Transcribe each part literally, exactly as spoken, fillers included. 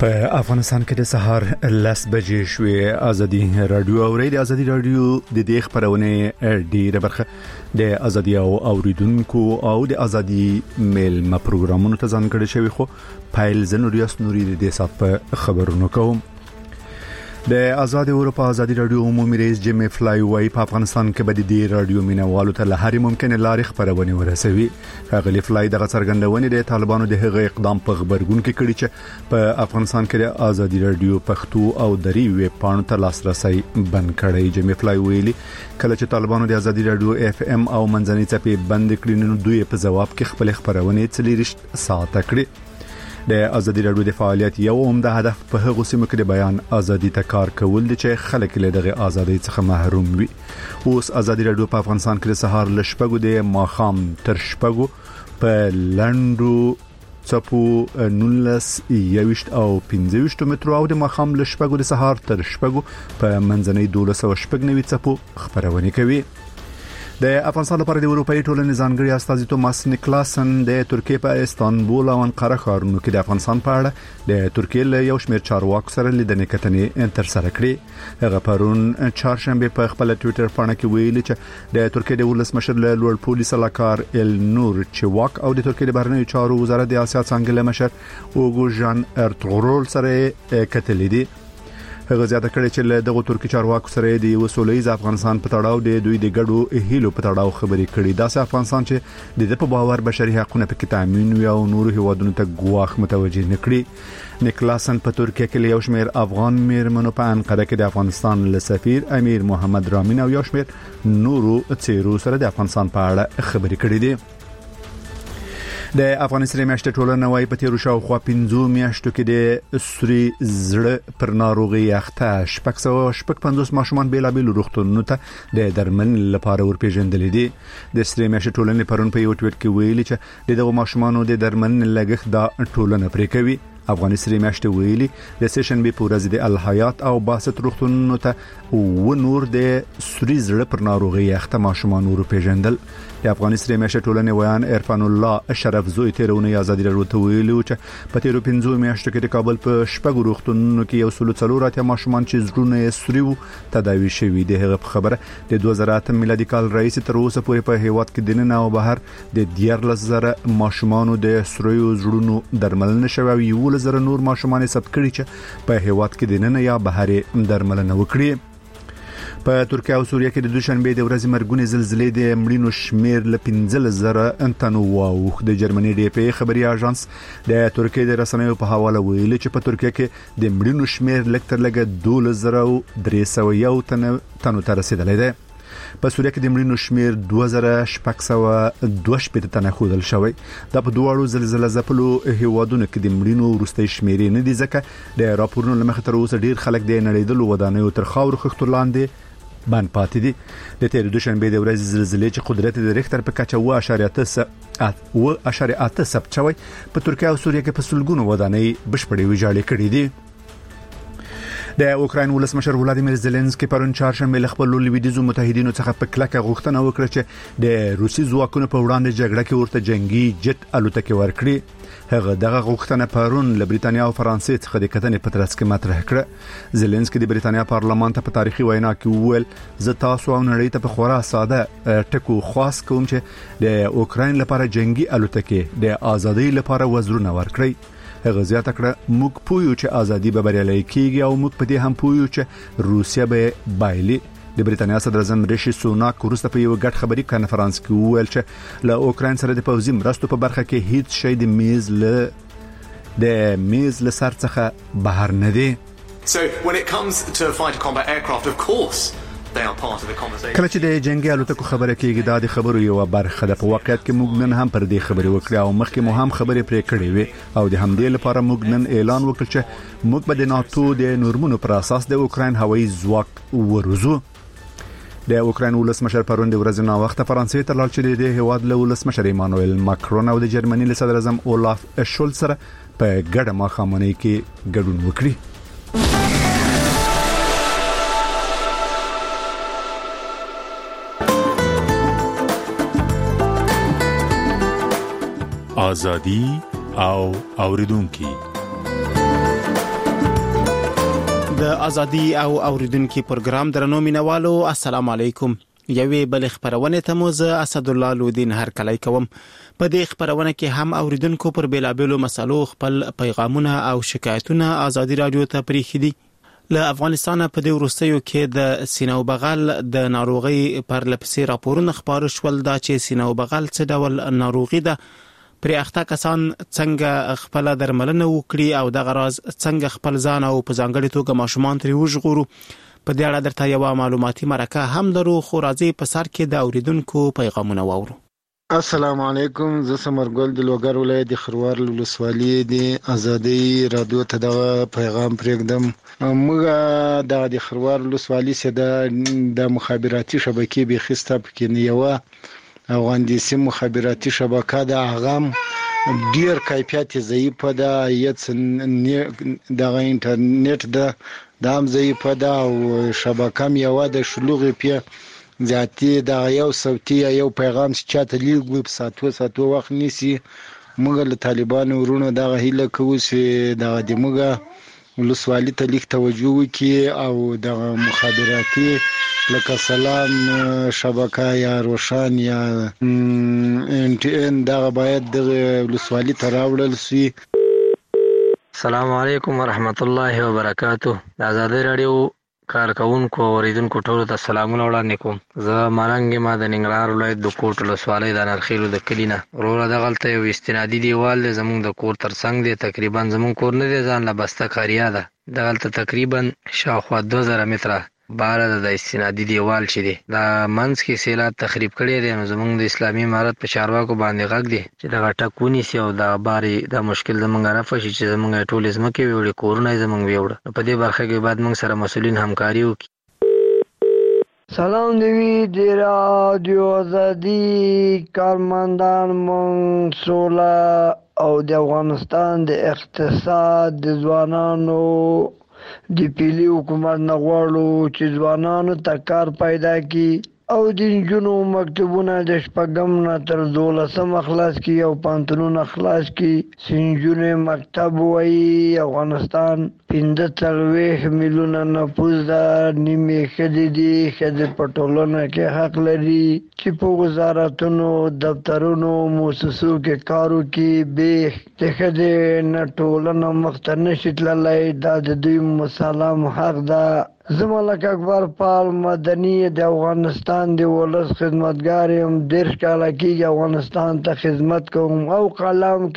په افغانستان کې د سهار لس بجې شوې. ازادي رادیو او ریډیو ازادي رادیو د دې خبرونه ډیره برخه د ازادي او اوریدونکو او د ازادي میل ما پروګرامونو ته ځانګړي شوی، خو فایل زنوریاس نوري د دې صاحب په خبرونو کوم. د آزاد اروپا ازادي رادیو عمومي رئیس جیمی فلای وای په افغانستان کې به د رادیو مینوالو ته له هر ممکنه لارې خبرونه ورسوي. هغه فلای دغه څرګندونه د طالبانو د هغه اقدام په خبرګون کې کړی چې په افغانستان کې د ازادي رادیو پښتو او دری ویب پاڼو ته لاسرسي بند کړی. جیمی فلای ویلي کله چې طالبانو د ازادي رادیو اف ام او منځنۍ چپې بند کړي نو دوی په جواب کې خپل خبرونه څلېرشت ساعت کړي. د ازادي رادیو د فعالیت یو عمده هدف په هغه سیمه کې د بیان ازادي ته کار کول دي چې خلک له دغه ازادۍ څخه محروم وي. اوس ازادي رادیو په افغانستان کې د سهار ل شپږو د ماخام تر شپږو په لندو چپو نولس یوشت او پنځه مترو او د ماخام ل شپږو د سهار تر شپږو په منځنۍ دولس او شپږ نوي چپو خبرونه کوي. د افغانستان لپاره د اروپאי ټولنې ځانګړي استازي توماس نیکلاسن د ترکیه په استانبول او انقره ښارونو کې د افغانستان په اړه د ترکیه له یو شمېر چارواکو سره لیدنې کتنې تر سره کړې. هغه پرون چهارشنبه په خپل ټوئیټر باندې کې ویلي چې د ترکیه د ولسمشر له لوړ پولیس علاقار ال نور چواک او د ترکیه د بهرنیو چارو وزارت د اسیا څنګه مشر اوغو جان ارتغرل سره کتلې دي. هغه زیاته کړې چې له دغه ترکی چارواکو سره د وسولېز افغانستان په تړاو د دوی د ګډو هیلو په تړاو خبرې کړې. دا سه افغانستان چې د په باور بشري حقوقو په کې تامین او نور هیوادونو ته ګواښ متوجه نکړي. نیکلاسن په ترکیه کې یو شمېر افغان میرمنو په انقره کې د افغانستان له سفیر امیر محمد رامین او یو شمېر نورو څیرو سره د افغانستان په اړه خبرې کړې دي. د افغانستان میاشتې ټولنه وايي په تیرو شاوخوا پنځو میاشتو کې د سوري زړه پر ناروغي اخته شپږ سوه شپږ پنځوس ماشومان بیلابیل روغتونونو ته د درملنې لپاره ورپېژندل دي. د سوري میاشتې ټولنې پرون په یو ټویټ کې ویلي چې دغه ماشومانو د درملنې لګښت د ټولنه پرې کوي. افغانستان میاشتې ویلي د سیشن به پورز د الحیات او باسط روغتونونو ته و نور د سوري زړه پر ناروغي اخته ماشومان ورپېژندل. د افغانستان میاشتې ټولنې ویان عرفان الله شرف زوی تیرونه ازادي رادیو ته ویلي چې په تیرو پنځو میاشتو کې د کابل په شپږ روغتونونو کې یو سلو څلور اتیا ماشومان چې زړونه یې سوري وو تداوي شوي دي. هغه په خبره د دوه زره اته میلادي کال رئیس تر اوسه پورې په هیواد کې دننه او بهر د دیارلس زره ماشومانو د سوري زړونو درملنه شوی یو زره نور ماشومان ثبت کړي چې په هیواد کې دننه یا بهر درملنه وکړي. په ترکیه او سوریه کې د دوشنبه د ورځې مرګونې زلزلې د مړینو شمیر ل پنځه زره تنو واوښ. د جرمني ډي پی خبري اژانس د ترکیه د رسنیو په حواله ویلي چې په ترکیه کې د مړینو شمیر لکتر لګه دوه زره درې سوه یو تنو ته رسیدلی دی. په سوریه کې د مړینو شمیر دوه زره شپږ سوه دوه شپږ تنه خودل شوی. دا په دوه زلزلې ځپلو هیوادونو کې د مړینو وروستۍ شمیرې نه دي ځکه د راپورونو لمخې تر اوسه ډیر خلک د نړیدلو ودانیو تر خاور خښتو لاندې بند پاتې دي. د تیر دوشنبه د ورځې زلزلې چې قدرت د ریختر په کچه و اشاریه اته ثبت شوی په ترکیه او سوریه کې په سلګونو ودانۍ بشپړې ویجاړې کړې دي. د اوکراین ولسمشر ولادیمیر زيلنسکي پرون چهارشنبه له خپل لویدیزو متحدینو څخه په کلکه غوښتنه وکړه چې د روسي ځواکونو په وړاندې جګړه کې ورته جنگي جټ الوتکې ورکړي. هغه دغه غوښتنه پرون له بریتانیا او فرانسې څخه د کتنې په ترڅ کې مطرح کړه. زيلنسکي د بریتانیا پارلمان ته په تاریخي وینا کې وویل زه تاسو او نړۍ ته په خورا ساده ټکو خاص کوم چې د اوکراین لپاره جنگي الوتکې د ازادۍ لپاره وزرونه ورکړي. هغه زیاته کړه موږ پوهیو چې ازادي به بریالۍ کیږي او موږ په دې هم پوهیو چې روسیا به بایلي. د بریتانیا صدر اعظم ریشي سوناک وروسته په یو غټ خبري کانفرنس کې وویل چې له اوکراین سره د پوځي مرستو په برخه کې هیڅ شی د میز له د میز له سر څخه بهر نه دی. So when it comes to fighter combat aircraft, of course they are part of the conversation. کله چې د جنگي الوتکو خبره کېږي دا د خبرو یو برخه ده. په واقعیت کې موږ نن هم پر دې خبرې وکړې او مخکې مو هم خبرې پرې کړې وې او د همدې لپاره موږ نن اعلان وکړ چې موږ به د ناتو د نورمونو پر اساس د اوکراین هوایي ځواک وروزو. د اوکراین ولسمشر پرون د ورځې نا وخت فرانسې ته لاړ چې د هیواد له ولسمشر ایمانوئل ماکرون او د جرمني له صدر اعظم اولاف شولز سره په ګډه ماښامنۍ کې ګډون وکړي. ازادي او اوریدونکو د ازادي او اوریدونکو پروګرام درنو مینوالو السلام علیکم. یوې بل خبرونه ته مو زه اسد الله لودین هر کله کوم. په دې خبرونه کې هم اوریدونکو پر بیلابېلو مسالو خپل پیغامونه او شکایتونه ازادي رادیو ته پریښي دي. له افغانستان په دې وروستیو کې د سینو بغل د ناروغي پر لپسې راپورونه خبر شول دا چې سینو بغل څه ډول ناروغي ده، پر اخته کسان څنګه خپل درملنه وکړي او د غراز څنګه خپل ځان او په ځانګړي توګه ماشومان ترې وژغورو. په دې اړه درته یو معلوماتي مرکه هم درو، خو راځي په سر کې د اوریدونکو پیغامونه واورو. السلام علیکم، زه سمرګل د لوګر ولایت د خروار ولسوالۍ د ازادي رادیو ته د پیغام پرېږدم. موږ د خروار ولسوالۍ سره د مخابراتي شبکې به خسته پکې نه یو افغاندیسي مخابراتي شبکه د اغام ډیر کیفیت ضعیف ده، یت د انټرنیټ ده دام ضعیف ده او شبکه یو د شلوغ په ذاتی د یو صوتي یو پیغام چې چاته لیږي په ساتو ساتو وخت نیسی. موږ له طالبانو ورونو دغه هیله کوو چې دغه د موږ ولسوالۍ ته لیک توجه وکړي او د مخابراتي لکه سلام شبکه یا روشن یا ان ټي ان دغه باید د ولسوالۍ ته راوړل شي. السلام علیکم ورحمت الله وبرکاته. د ازادي رادیو کارکونکو او اوریدونکو ټولو ته سلامونه وړاندې کوم. زه ملنګ ما د ننګرهار ولایت د کوټ ولسوالۍ د نرخیلو د کلینه وروره دغلته یو استنادي دیوال دی زمونږ د کور ترڅنګ دی، تقریبا زمونږ کور نه دی ځان له بسته کاریا ده. دغلته تقریبا شاوخوا دوه زره متره باره د استنادي دیوال چې دی دا منځ کې سیلاب تخریب کړی دی. نو زمونږ د اسلامي امارت په چارواکو باندې غږ دی چې دغه ټک ونیسي او د باري د مشکل زمونږ رفع شي چې زمونږ ټول ځمکې ویوړي، کورونه یې زمونږ ویوړه. نو په دې برخه کې باید موږ سره مسؤلین همکاري وکړي. سلام دوی د رادیو ازادي کارمندان مونږ سوله او د افغانستان د اقتصاد د ځوانانو د پیلي حکومت نه غواړو چې ځوانانو ته کار پیدا کړي او د نجونو مکتبونه د شپږم نه تر دولسم خلاص کړي او پانتونونه خلاص کړي. چې نجونې مکتب وایي افغانستان پنځه څلوېښت میلیونه نفوس ده، نیمې ښځې دي. ښځې په ټولنه کې حق لري چې په وزارتونو دفترونو مؤسسو کې کار وکړي. بې د ښځې نه ټولنه مخته نشي تللی، دا د دوی مسلم حق ده. زه ملک اکبر پال مدني د افغانستان د ولس خدمتګار یم. دېرش کاله کېږي افغانستان ته خدمت کوم او قلم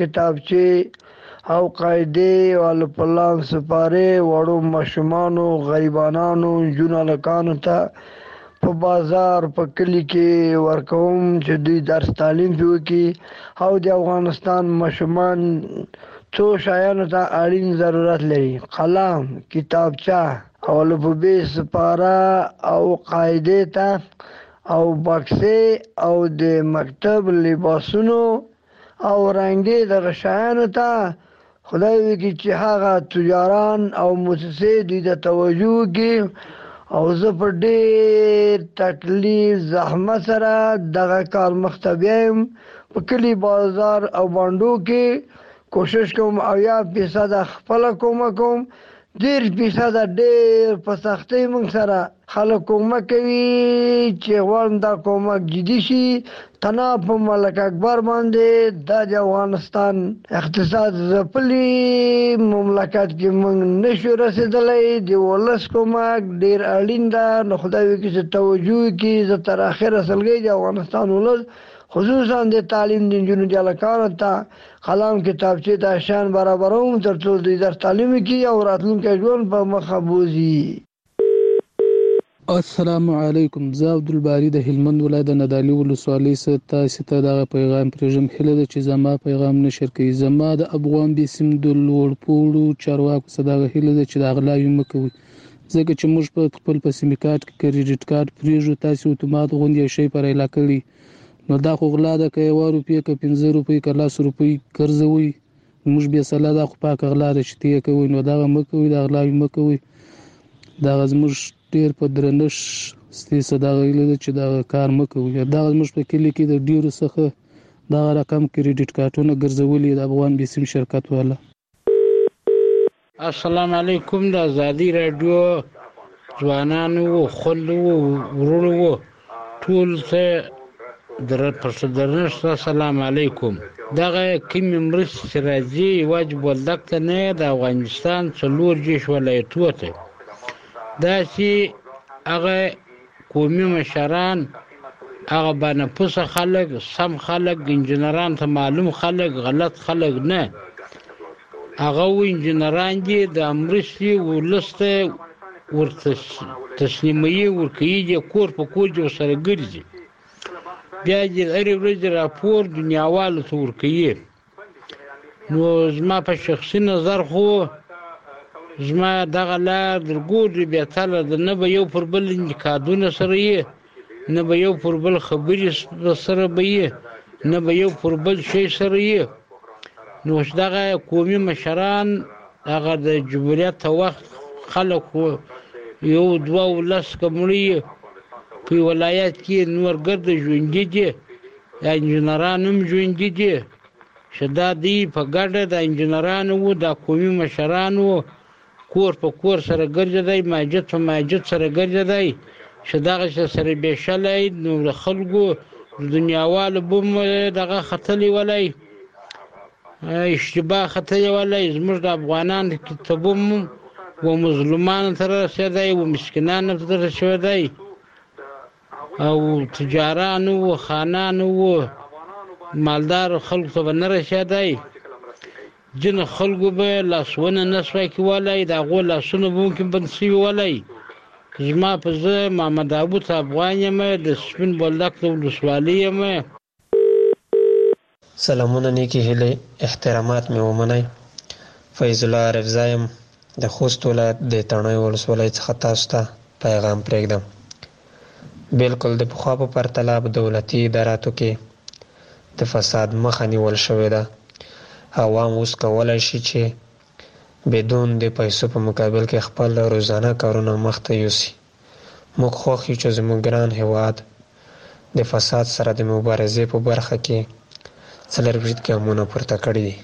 کتابچې او قاعدې او الپلان سپارې وړو ماشومانو غریبانانو نجونو هلکانو ته په بازار په کلي کې ورکوم چې دوی درس تعلیم پې وکړي. او د افغانستان ماشومان څو شیانو ته اړین ضرورت لري: قلم، کتابچه او الفبې سپاره او قاعدې ته او بکسې او د مکتب لباسونو او رنګې دغه شیانو ته خدای وکړي چې هغه تجاران او مؤسسې دوی ته توجه وکړي. او زه په ډېر تکلیف زحمت سره دغه کار مخته بیایم. په کلي بازار او بانډو کې کوشش کوم اویا فیصده خپله کومه کوم، ډېر فیصده ډېر په سختۍ موږ سره خلک کومک کوي چې غواړم دا کومک جدي شي. تنا په ملک اکبر باندې دا د افغانستان اقتصاد ځپلي مملکت کې موږ نشو رسېدلی. د ولس کومک ډېر اړین ده. نو خدای وکړي چې توجه وکړي. زه تر اخره سلګۍ د افغانستان ولس خصوصا د تعلیم د نجونو د هلکانو ته قلم کتابچې ته شیان برابروم تر څو دوی درس تعلیم وکړي او راتلونکی ژوند په مخه بوځي. السلام علیکم، زه عبدالباری د هلمند ولایت د ندالي ولسوالۍ څخه تاسو ته دغه پیغام پرېږدم. هیله ده چې زما پیغام نشر کړئ. زما د افغان بې سیم د لوړپوړو چارواکو څخه دغه هیله ده چې د غلاوې مه کوئ، ځکه چې موږ په خپل په سیم کارت کې کریډټ کارت پرېږدو، تاسو اتومات غوندې یو شی پر ایله کړي. نو دا خو غلا ده، که یوه روپۍ که پنځه روپۍ که لس روپۍ ګرځوئ موږ بې سله دا خو پاکه غلا ده چې ته یې کوئ. نو دغه مه کوئ، دا غلاوې مه کوئ. دغه زموږ ډېر په درنښت ستاسو دغه هیله ده چې دغه کار مه کوئ. دغه زموږ په کلي کې د ډېرو څخه دغه رقم کریډټ کارتونه ګرځولي د افغان بې سیم شرکت والا. السلام علیکم. د ازادي رادیو ځوانانو و خلو ورونو و ټول ته در پس درنښت السلام علیکم. دغه کوم مرستې چې راځي واجب ولدک ته نه د افغانستان څلور دېرش ولایتونو ته دا چې هغه قومي مشران هغه بانفوسه خلک سم خلک انجنیران ته معلوم خلک غلط خلک نه هغه و انجنیران دي د مرستې ولسته ورته تسلیمي ورکوي دي کور په کور دي سره ګرځي بیا دې هرې ورځې راپور دنیاوالو ته ورکوي. نو زما په شخصي نظر خو زما دغه لار درګوري بهتره ده نه به یو پر بل انتقادونه سره یې نه به یو پر بل خبرې سره به یې نه به یو پر بل شی سره یې. نو دغه قومي مشران هغه د جمهوریت ته وخت خلک یو دوه ولس کمړي په ولایت کې نور ګرد ژوندي دي یا انجنیران هم ژوندي دي چې دا دی په ګډه د انجنیرانو و د قومي مشرانو کور په کور سره ګرځېدی ماجد په ماجد سره ګرځېدی چې دغه سره بېشلی نو د خلکو د دنیاوالو به م دغه ختلی ولی اشتباه ختلی ولی زموږ د افغانانو کتابو و مظلومانو ته رسېدی و مسکینانو ته رسېدی او تجارانو و خانانو و مالدار خلکو ته به نه رسېدی. ځینې خلکو به لاسونه نه سوی کولی د هغو لاسونه به ممکن بند سوي ولی. زما په زه محمد ابوت افغان یم د سپین بولدک د ولسوالۍ یم. سلامونه نیکی هیلې احترامات مې ومنئ. فیض الله رفزا یم د خوست ولایت د تڼیو ولسوالۍ څخه تاسو ته پیغام پرېږدم. بلکل د پخوا په پرتله په دولتي اداراتو کې د فساد مخه نیول شوې ده. عوام اوس کولی شي چې بدون د پیسو په مقابل کې خپل روزانه کارونه مخته یوسي. موږ خوښ یو چې زموږ ګران هیواد د فساد سره د مبارزې په برخه کې څلرویشت ګامونه پورته کړي دي.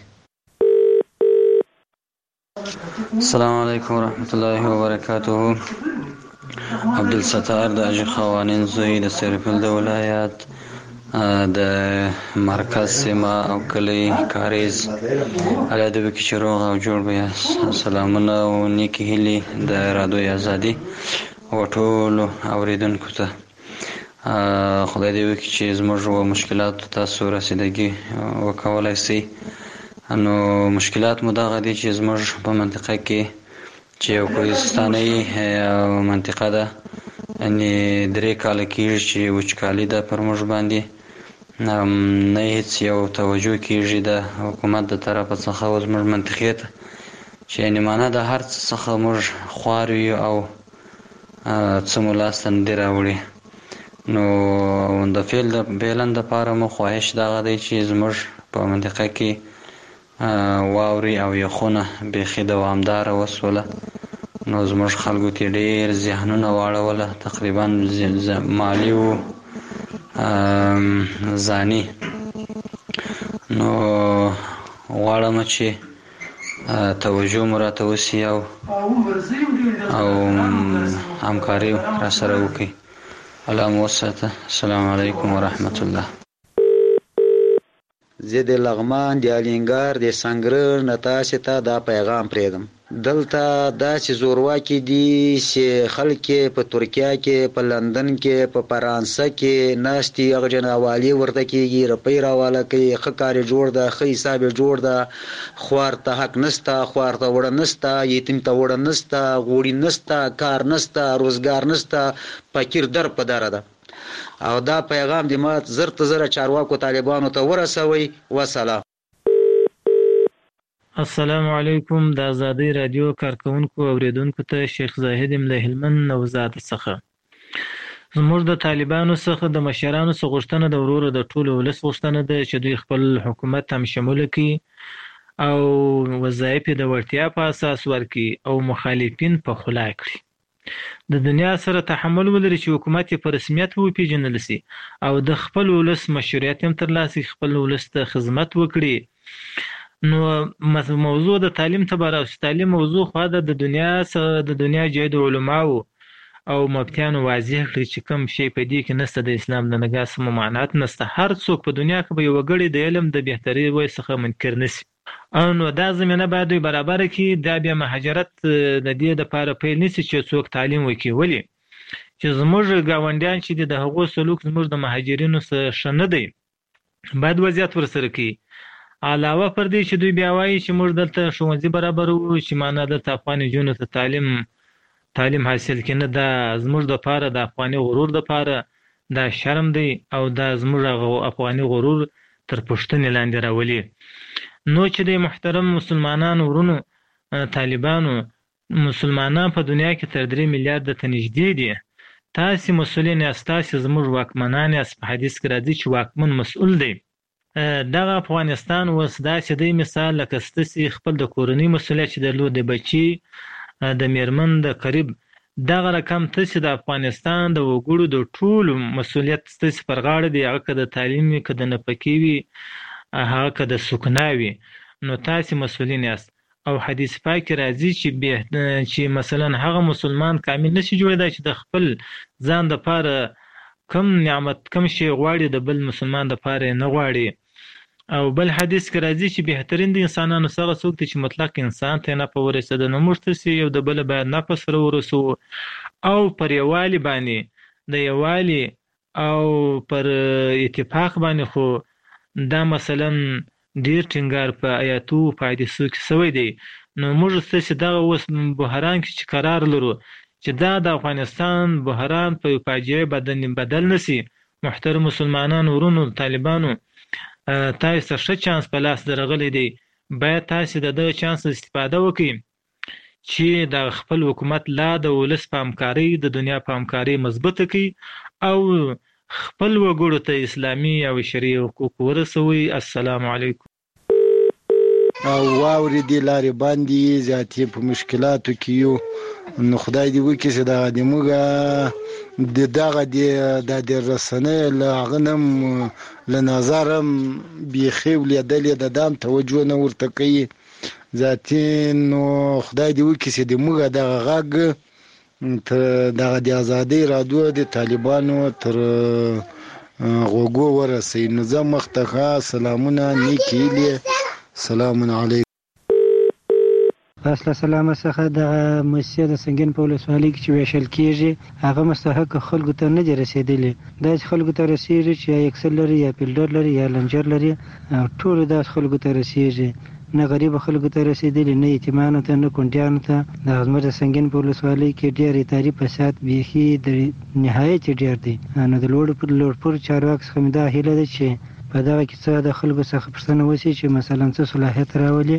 السلام علیکم ورحمت الله وبرکاته. عبدالستار د اجي خوانین زوی د سرپل د ولایت د مرکز سیمه او کلی کاریز علی د وکي چروغ او جوړ بیا سلامونه او نیکی هیلی د رادیو ازادي او ټول اوریدونکو ته خدای دې وکړي چې زموږ مشکلات تاسو رسیدګي وکولای شي. نو مشکلات مو دغه دي چې زموږ په منطقه کې چې یو کوهستاني منطقه ده یعنې درې کاله کېږي چې وچکالي ده پر موږ باندې نه هېڅ یو توجه کېږي د حکومت د طرفه څخه زموږ منطقې ته چې یعنې معنا د هر څه څخه موږ خوار یو او څه مو لاسته نه دي راوړي. نو د فعل د بیلن دپاره مو خواهش دغه دی چې زموږ په منطقه کې واوري او یخونه بیخي دوامداره وسوله. نو زموږ خلکو کې ډېر ذهنونه واړوله تقریبا مالي و ځاني. نو غواړم چې توجه مو راته وسي او او همکاري را سره وکړي. الله مو وساته. السلام علیکم ورحمت الله. زه د لغمان د الینګار د سنګرر نه تاسې ته دا پیغام پرېږدم. دلته داسې زورواکي دي چې خلک په ترکیه کې په لندن کې په فرانسه کې ناستي هغه جناوالي ورته کېږي روپۍ راواله کوي ښه کار یې جوړ ده ښه حساب یې جوړ ده خوار ته حق نسته خوار ته وړه نسته یتیم ته وړه نسته غوړي نسته کار نسته روزګار نسته فقیر در په دره ده. او دا پیغام د ما زر ته زره چارواکو طالبانو ته ورسوي. وسلام. السلام علیکم. د ازادي رادیو کارکونکو اوریدونکو ته شیخ زاهد ام له هلمند نوزاد څخه. زموږ د طالبانو څخه د مشرانو څخه غوښتنه د ورور د ټولو ولس غوښتنه ده چې دوی خپل حکومت هم شموله کړي او وظایف د وړتیا په اساس ورکړي او مخالفین په خلا کړي. د دنیا سره تحمل ولري چې حکومت په رسمیت وپیژنل شي او د خپل ولس مشروعیت هم ترلاسه خپل ولس ته خدمت وکړي نو موضوع د تعلیم ته براوس تعلیم موضوع خو د دنیا سره د دنیا جید علماو او مفتیانو واضح کړی چې کوم شی په دې کې نسته د اسلام د نګاه سم معنات نسته. هر څوک په دنیا کې به یو غړي د علم د بهتري وای څخه منکر نشي او نو دا زمينه باید برابر کې دا بیا مهاجرت د دې د پاره پیل نشي چې څوک تعلیم وکړي. ولی چې زموږ گاونډیان چې د هغو سلوک زموږ د مهاجرینو سره شنه دی باید وضعیت ورسره کوي. علاوه پر دې چې دوی بیا وایي چې موږ دلته ښوونځي برابر وو چې معنا دلته افغاني جنونو ته تعلیم تعلیم حاصل کینه دا زموږ د پاره د افغاني غرور د پاره دا شرم دی او دا زموږ افغاني غرور تر پښتنې لاندې راولي. نو چې د محترم مسلمانانو ورونو طالبانو مسلمانان په دنیا کې تر درې میلیارډ ته نږدې دي. تاسې مسؤلین یاست، تاسې زموږ واکمنان یاست. په حدیث کې راځي چې واکمن مسؤل دی. دغه افغانستان اوس داسې دی مثال لکه ستاسې خپل د کورنۍ مسؤلیت چې درلود د بچي د میرمن د قریب دغه رقم تاسې د افغانستان د وګړو د ټولو مسؤلیت ستاسې پر غاړه دی. هغه که د تعلیم وي، که د نفقې وي، هغه که د سکنا وي، نو تاسې مسؤلین یاست. او حدیث پاک کې راځي چې چې مثلا هغه مسلمان کامل نشي جوړېدای چې د خپل ځان دپاره کم نعمت کم شی غواړي د بل مسلمان دپاره یې نه غواړي. او بل حدیث کې راځي چې بهترین د انسانانو څخه څوک دی چې مطلق انسان ته نه په ورسېده. نو موږ تاسې یو د بله باید نه سره ورسوو او پر یووالي باندې د یووالي او پر اتفاق باندې خو دا مثلا ډېر ټینګار په آیاتو په حدیثو کې سوی دی. نو موږ ستاسې دغه اوس بحران کې چې قرار لرو چې دا د افغانستان بحران په یو فاجعه بدل نشي. محترم مسلمانانو ورونو طالبانو تاسې ته ښه چانس په لاس درغلی دی. باید تاسې د دغه چانس استفاده وکړئ چې د خپل حکومت لا د ولس په همکارۍ د دنیا په همکارۍ مضبوطه کړي او خپل وګړو ته اسلامي او شرعي حقوق ورسوي. السلام علیکم. او واورې دې لارې باندې زیاتې په مشکلاتو کې یو. نو خدای دې وکړي چې دغه د موږ د دغه د د رسنۍ له هغه نه هم له نظره هم بیخي ولیدلې د دام توجه نه ورته کوي ذاتي. نو خدای دې وکړي چې د موږ دغه غږ تر دغه د ازادۍ رادیو د طالبانو تر غوږو ورسوي. نو زه مخته ښه سلامونه نیکې هیلې. سلام علیکم. فاصله سلامه څخه د مسجد د سنگین په ولسوالۍ کې چې ویشل کېږي هغه مستحق خلکو ته نه دي رسېدلي. دا چې خلکو ته رسېږي چې یا اکسل لري یا فیلډر لري یا لنجر لري ټولو داسې خلکو ته رسېږي. نه غریبه خلکو ته رسېدلي، نه یتیمانو ته، نه کونډیانو ته. د زموږ د سنگین په ولسوالۍ کې ډېر اداري فساد بیخي د نهایت ډېر دی. نو د لوړپوړو چارواکو څخه مې دا هیله ده چې په دغه کې څه د خلکو څخه پوښتنه وشي چې مثلا څه صلاحیت راولي.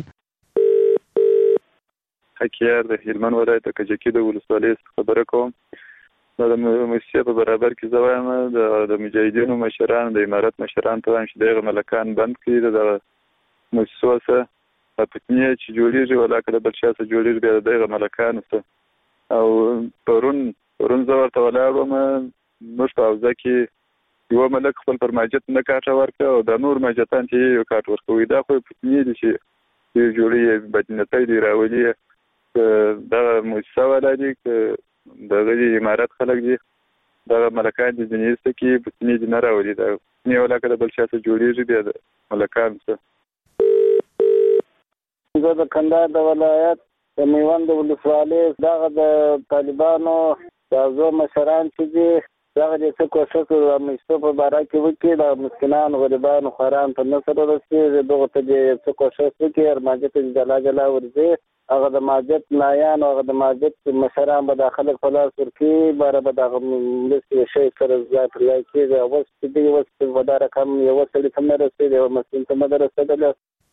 حکیار د هلمند ولایت د کجکي د ولسوالۍ خبره کوم. دا د موسسې په برابر کې زه وایم د مجاهدینو مشران د امارت مشران ته وایم چې دغه ملکان بند کړي. د موسسو څخه فتنې چې جوړېږي ولا که د بل چا څه جوړېږي بیا د دغه ملکانو څخه. او پرون پرون زه ورته ولاړ وم موږ په حوزه کې یو ملک خپل پر ماجت نه کاټه ورکړه او د نور ماجتان چې یو کاټ ورکوي. دا خو فتنې دي چې جوړې بدنتۍ دي راولي. دغه موسسه والا دي که دغه د امارت خلک دي دغه ملکان دي ځینې ایسته کې فتنې دي نه راولي. دا فتنې ولا که د بل چا څه جوړېږي بیا د ملکانو څه. زه د کندهار د ولایت د میوند د ولسوالۍ دغه د طالبانو د زو مشران چې دي دغه د څه کوشش د مشتو په باره کې وکړي د مسکینانو غریبانو خوارانو ته نه سره رسېږي. دغه ته د څه کوشش وکړي هر ماجت ته جلا جلا ورځي. هغه د ماجت نایان او هغه د ماجت مشران به دا خلک په لاس ورکړي باره به دغه مرستې شی سره ځای پر ځای کېږي. اوس چې دی اوس په دا رقم یوه سړي ته نه رسېږي یوه مسکین ته نه ده رسېدلی.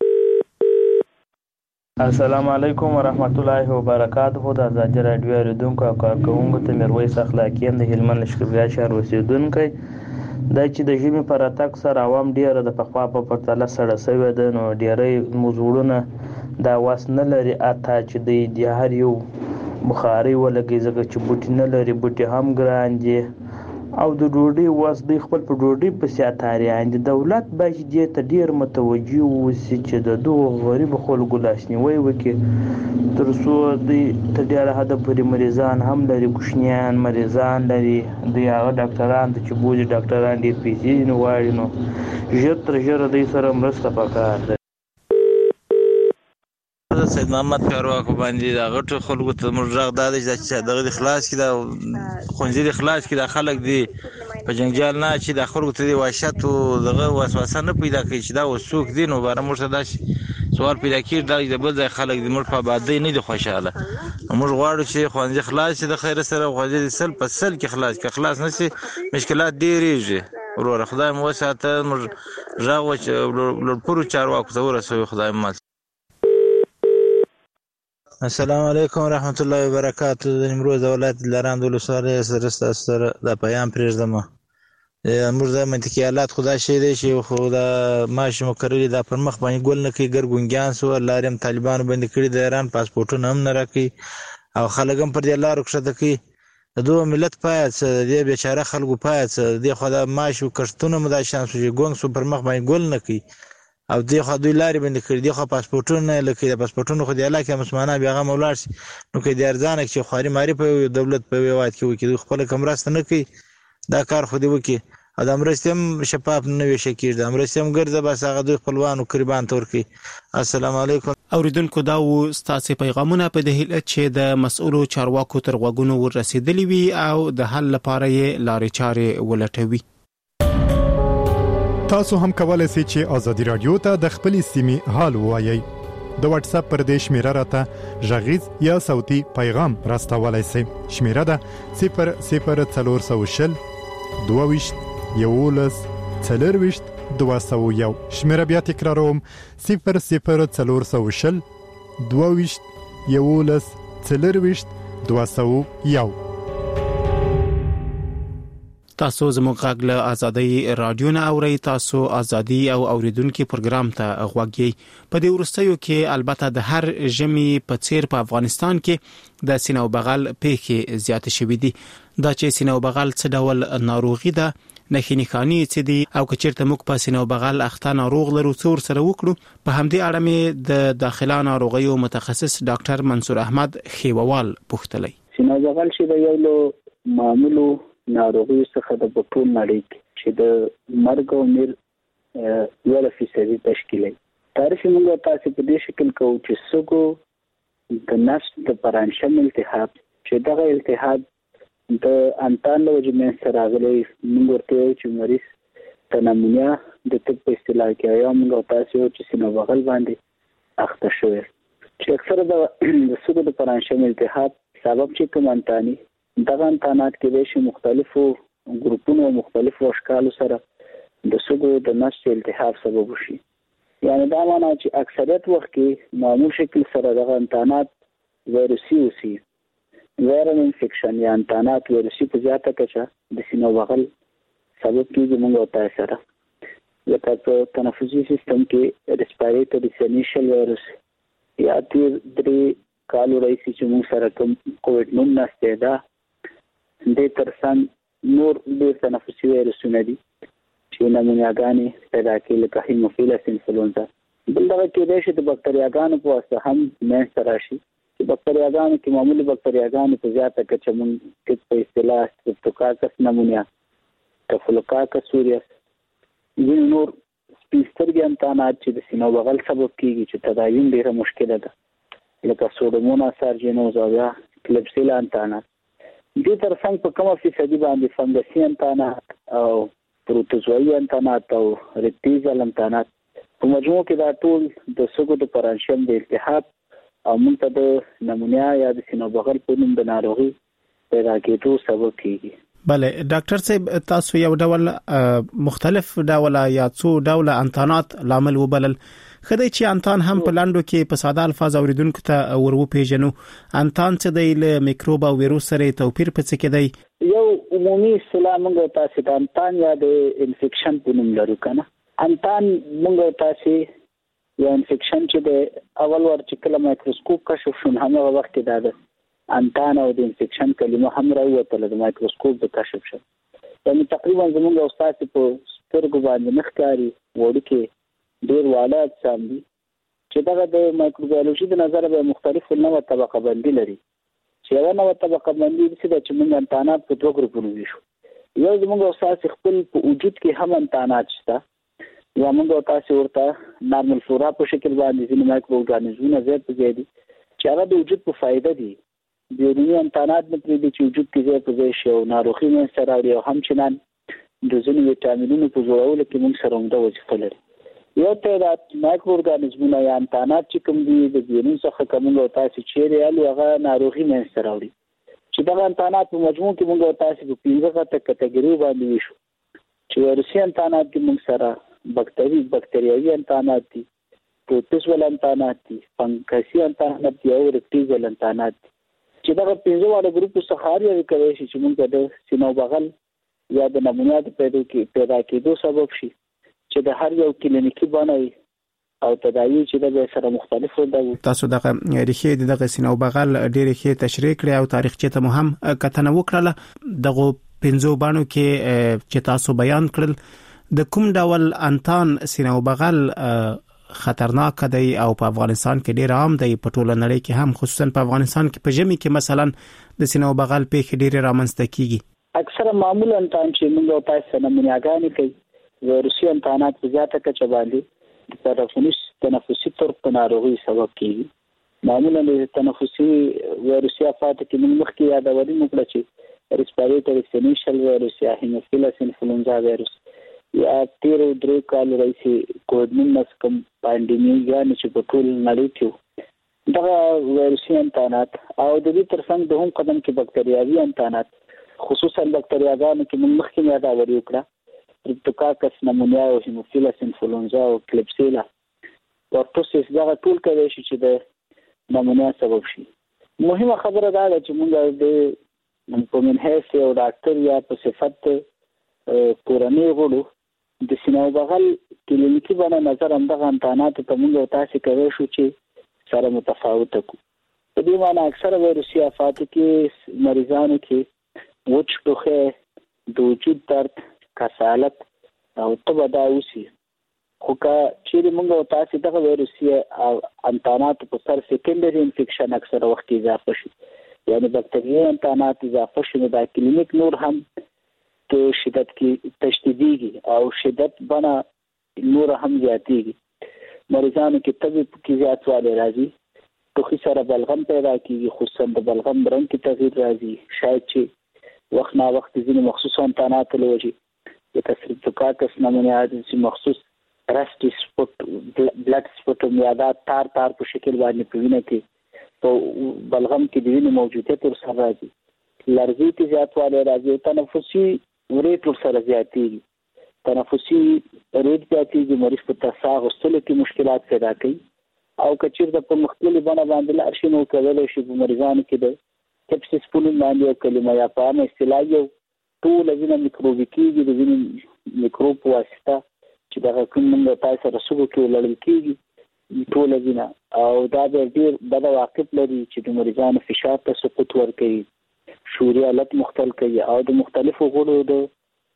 السلام علیکم ورحمت الله وبرکاته. د ازادي راډیو اورېدونکو او کارکوونکو ته میرویس اخلاقي یم د هلمند لښکرګاه ښار اوسېدونکی. دا چې د ژمي په راتګ سره عوام ډېره د پخوا په پرتله سړه سوې ده. نو ډېری موضوعونه دا واس نه لري اته چې دی د هر یو بخارۍ ولګي ځکه چې بوټي نه لري. بوټي هم ګران دي او د ډوډۍ واس دوی خپل په ډوډۍ پسې اتاریان دي. دولت باید دې ته ډېر متوجه واوسي چې د دغو غریبو خلکو لاسنیوی وکړي تر څو دوی تر ډېره حده پورې مریضان هم لري، کوچنیان مریضان لري، دوی هغه ډاکټران ته چې بولي ډاکټران ډېر پیسې نه غواړي، نو ژر تر ژره دوی سره مرسته پکار ده. سید محمد کارواکو باندې دا غټو خلکو ته موږ غږ دا دی چې دغه د خلاص کې دا خونځې د خلاص کې دا خلک دی په جنجال نه چې د خلکو ته دی وحشت او دغه وسوسه نه پیدا کوي چې دا وسوک دي، نو باره موږ ته دا سوال پیدا کېږي دا د بل ځای خلک دی موږ په آبادۍ نه دي خوشحاله. موږ غواړو چې ښوونځي خلاص شي د خیر سره، ښوونځي د سل په سل کې خلاص که خلاص نه شي مشکلات ډېرېږي. وروره خدای مو وساته، موږ غږ لوړپوړو چارواکو ته ورسوي. خدای مو السلام علیکم ورحمت الله وبرکاتو. د نیمروز ولایت دلارام د ولسوالۍ سره ستاسو سره دا پیغام پرېږدم. موږ د منطقي حالات خدا شی دی چې خو دا ماشي مو کرلي دا پر مخ باندې ګل نه کوي، ګرګونګیان سو لارې هم طالبانو باندې کړي، د ایران پاسپورټونه هم نه راکوي او خلک هم پر دې لارو کښته کوي. د دغه ملت پاید څه د دې بیچاره خلکو پاید څه دې خو دا ماشو کښتونه مو دا شان سو چې ګونګ سو پر مخ باندې ګل نه کوي او دې خو دوی لارې باندې کړي، دې خو پاسپورټونه لکه د پاسپورټونو خو د علاقې مسلمانان بیا هغه ولاړ شي، نو که دې ارزانه چې خواري ماري په دولت په هېواد کې وکړي، دوی خپله که مرسته نه کوي دا کار خو دې وکړي او دا مرستې هم شفاف نه ویشه کېږي، دا مرستې هم ګرځه بس هغه دوی خپلوانو قربان ته ورکوي. السلام علیکم. اوریدونکو دا و ستاسې پیغامونه په دې هیله چې د مسؤلو چارواکو تر غوږونو ورسېدلي وي او د حل لپاره یې لارې چارې ولټوي. تاسو هم کولای شئ چې ازادي رادیو ته د خپل سیمې حال ووایي. د واتس اپ پر دې شمیره راته غږیز یا صوتي پیغام راستولای شئ. شمیره ده صفر صفر څلور سوه شل دوه ویشت یولس څلور ویشت دوه سوه یو. شمیره بیا تکراروم صفر صفر څلور سوه شل دوه ویشت یولس څلور ویشت دوه سوه یو. تاسو زموږ غږ له ازادي رادیو نه اورئ. تاسو ازادي او اوریدونکو پروګرام ته غوږی. په دې ورستیو کې البته د هر ژمي په څیر په افغانستان کې د سینه او بغل پیښې زیات شوې دي. دا چې سینه او بغل څه ډول ناروغي ده، نښې نښانې څه دي او که چیرته موږ په سینه او بغل اخته ناروغ لرو څور سره وکړو. په همدې اړه مې د داخله ناروغیو متخصص ډاکټر منصور احمد خیووال پوښتلی. سینه او بغل چې د یو له معمولو ناروغي څخه د ټول نړۍ چې د مرګ او میر یو فیصدي تشکیل لري. تعریف موږ تاسو په دې شکل کوو چې سګو د نفس د پرانشم التهاب چې دغه التهاب د انتان له وجې منځته راغلی، موږ ورته وایو چې مریض د نمونیا د طب په اصطلاح کې یا موږ تاسو وایو چې سینه بغل باندې اخته شوی چې اکثره د سګو د پرانشم التهاب سبب چې کوم انتاني دغه انتانات کې د مختلفو ګروپونو او مختلفو اشکالو سره د سګو د نفس التهاب سبب شي. یعنی دا معنی چې اکثریت وخت کې معمول شکل سره دغه انتانات وایرسي اوسي، وایرل انفیکشن یا انتانات وایرسي په زیاته کچه د سینه بغل سبب کېږي. موږ ورته سره لکه په تنفسي سیستم کې ریسپایریټري سینیشل وایرس یا تیر درې کالو راځي چې موږ سره کوم کووډ نوم نشته دا د ترڅنګ نور د تنفسي وایرسونه دي چې نمونیاګانې پیدا کوي لکه هیموفیلس انفلونزا. بل دغه کېدای شي د بکتریاګانو په واسطه هم منځته راشي چې بکتریاګانو کې معمولي بکتریاګانې په زیاته کچه موږ په اصطلاح سترپټوکاکس نمونیا، ټفلوکاکس اوريوس، ځینې نور سپیسترګي انتانات چې د سینه بغل سبب کېږي چې تداوین ډېره مشکله ده لکه سوډوموناس سارجینوز او یا کلبسیلا انتانات. دې ترڅنګ په کومه فیصدي باندې فنګسي انتانات او پروتوزوایي انتانات او ریپټیزل انتانات په مجموع کې دا ټول د سګو د پرانشم د التهاب او موږ ته د نمونیا یا د سینه بغل په نوم د ناروغي پیدا کېدو سبب کېږي. بله ډاکټر صاحب، تاسو یو ډول مختلف ډول یا څو ډول انتانات لامل وبلل. خدای چې انتان هم په لاندو کې په ساده الفاظ اوریدونکو ته ورو پیژنو. انتان څه دی؟ له میکروب او ویروس سره توپیر په څه کې دی؟ یو عمومي اصطلاح موږ تاسو ته انتان یا د انفیکشن په نوم لرو کنه. انتان موږ تاسو یا انفیکشن چې د اول ور چې کله مایکروسکوپ کشف شون هغه وخت دا ده انتان او د انفیکشن کلمه هم راوته د مایکروسکوپ د کشف شو. یعنی تقریبا زموږ او ستاسو په سترګو باندې نه ښکاري وړوکې ډېر واړه اجسام دي چې دغه د مایکروبیولوژي د نظره به مختلفو نوع طبقه بندي لري چې یوه نوع طبقه بندي داسې ده چې موږ انتانات په دوه ګروپونو ویشو. یو زموږ او ستاسو خپل په وجود کې هم انتانات شته، یا موږ او تاسو ورته نارمل فلورا په شکل باندې ځینې مایکرو ارګانیزمونه ځای په ځای دي چې هغه د وجود په فایده دي. بیروني انتانات نه پرېږدي چې وجود کې ځای په ځای شي او ناروغي منځته راوړي، او همچنان د ځینو ویټامینونو په جوړولو کې موږ سره عمده وظیفه لري. یو تعداد مایکرو ارګانیزمونه یا انتانات چې کوم دي د بیرون څخه که موږ او تاسو چیرې الو هغه ناروغي منځته راوړي، چې دغه انتانات په مجموع کې موږ او تاسو په پنځه غټه کټګوري باندې ویشو چې ویروسي انتانات کې موږ سره بکتری بکتریاوي انتانات دي، پروتوزوال انتانات دي، فنګسي انتانات دي او رکټیزل انتانات دي. چې دغه پنځه واړه ګروپ څخه هر یو کولی شي چې موږ د سینه او بغل یا د نمونیا د پیدا پیدا کېدو سبب شي، چې د هر یو کلینیکي بڼه او تداوی چې د سره مختلف ډول. تاسو دغه ریښې دغه سینه او بغل ډېر ښه تشریح کړی او تاریخچه ته مهم کتنه وکړه. دغه پنځو باندې کې چې تاسو بیان کړل د کوم ډول انتان سینه او بغل خطرناک دی او په افغانستان کې ډیر عام دی، په ټوله نړۍ کې هم، خصوصا په افغانستان کې په ژمي کې مثلا د سینه او بغل پیښې ډیر رامنځته کیږي. اکثره معمولا انتان چې موږ او تاسو نمونهګانې کوي ویروسي انتانات په زیاته کچه باندې د تنفسي تنفسي طرق په ناروغي سبب کیږي. معمولا د تنفسي ویروسي افات کې موږ مخکې یادولې موږ چې ریسپیریټري سینیشل ویروس یا هیموفیلس انفلوئنزا ویروس یا تیرو درې کال راځي کوډ کوم پاندیمي یعنی چې په ټول نړۍ کې دغه ویروسي انتانات او د دې ترڅنګ د هم قدم کې بکتریاوي انتانات، خصوصا بکتریاګانو کې موږ مخکې یادولې وکړه سترپتوکاکس نمونیا او هیموفیلس انفلوئنزا او کلیپسیلا پورټوسیس، دغه ټول کولی شي چې د نمونیا سبب شي. مهمه خبره دا ده چې موږ د په منحیث یو ډاکټر یا په صفت کورنۍ غړو د سینه او بغل کلینیکي بڼه نظر همدغه انتاناتو ته موږ او تاسو کولی شو چې سره متفاوته کړو. په دې معنی اکثره ویروسي افاتو کې مریضانو کې وچ ټوخی، د وجود درد، کسالت او تبه دا اوسي. خو که چیرې موږ او تاسو دغه ویروسي انتاناتو په سر سیکنډري انفیکشن اکثره وخت اضافه شي، یعنی بکتریايي انتانات اضافه شي، نو دا کلینیک نور هم کې شدت کې تشدیدیږي او شدت بنا نور هم زیاتیږي. مریضانو کې تبه کې زیاتوالی راځي، ټوخي سره بلغم پیدا کیږي، خصوصا د بلغم رنګ کې تغییر راځي. شاید چې وخت نا وخت ځینې مخصوص انتانات له وجې لکه سترپتوکاکس نمونیا د مخصوص رسټي سپوت بلډ سپوټوم یا دا تار تار په شکل باندې په وینه کې په بلغم کې د وینې موجودیت ورسره راځي. لرزې کې زیاتوالی راځي، تنفسي ریټ ورسره زیاتېږي، تنفسي ریټ زیاتېږي، مریض په تنفس اخیستلو کې مشکلات پیدا کوي. او که چېرته په مختلفې بڼه باندې لاړ شي نو کولی شي په مریضانو کې د سپسیس په نوم باندې یو کلمه یا په عامه اصطلاح یو ټوله وینه میکروبي کېږي، د وینې میکروب په واسطه چې دغه کوم موږ تاسو سره سږو کې ولړل کېږي ټوله وینه، او دا به ډېر بد عواقب لري چې د مریضانو فشار ته سقوط ورکوي، شعوري حالت مختل کوي او د مختلفو غړو د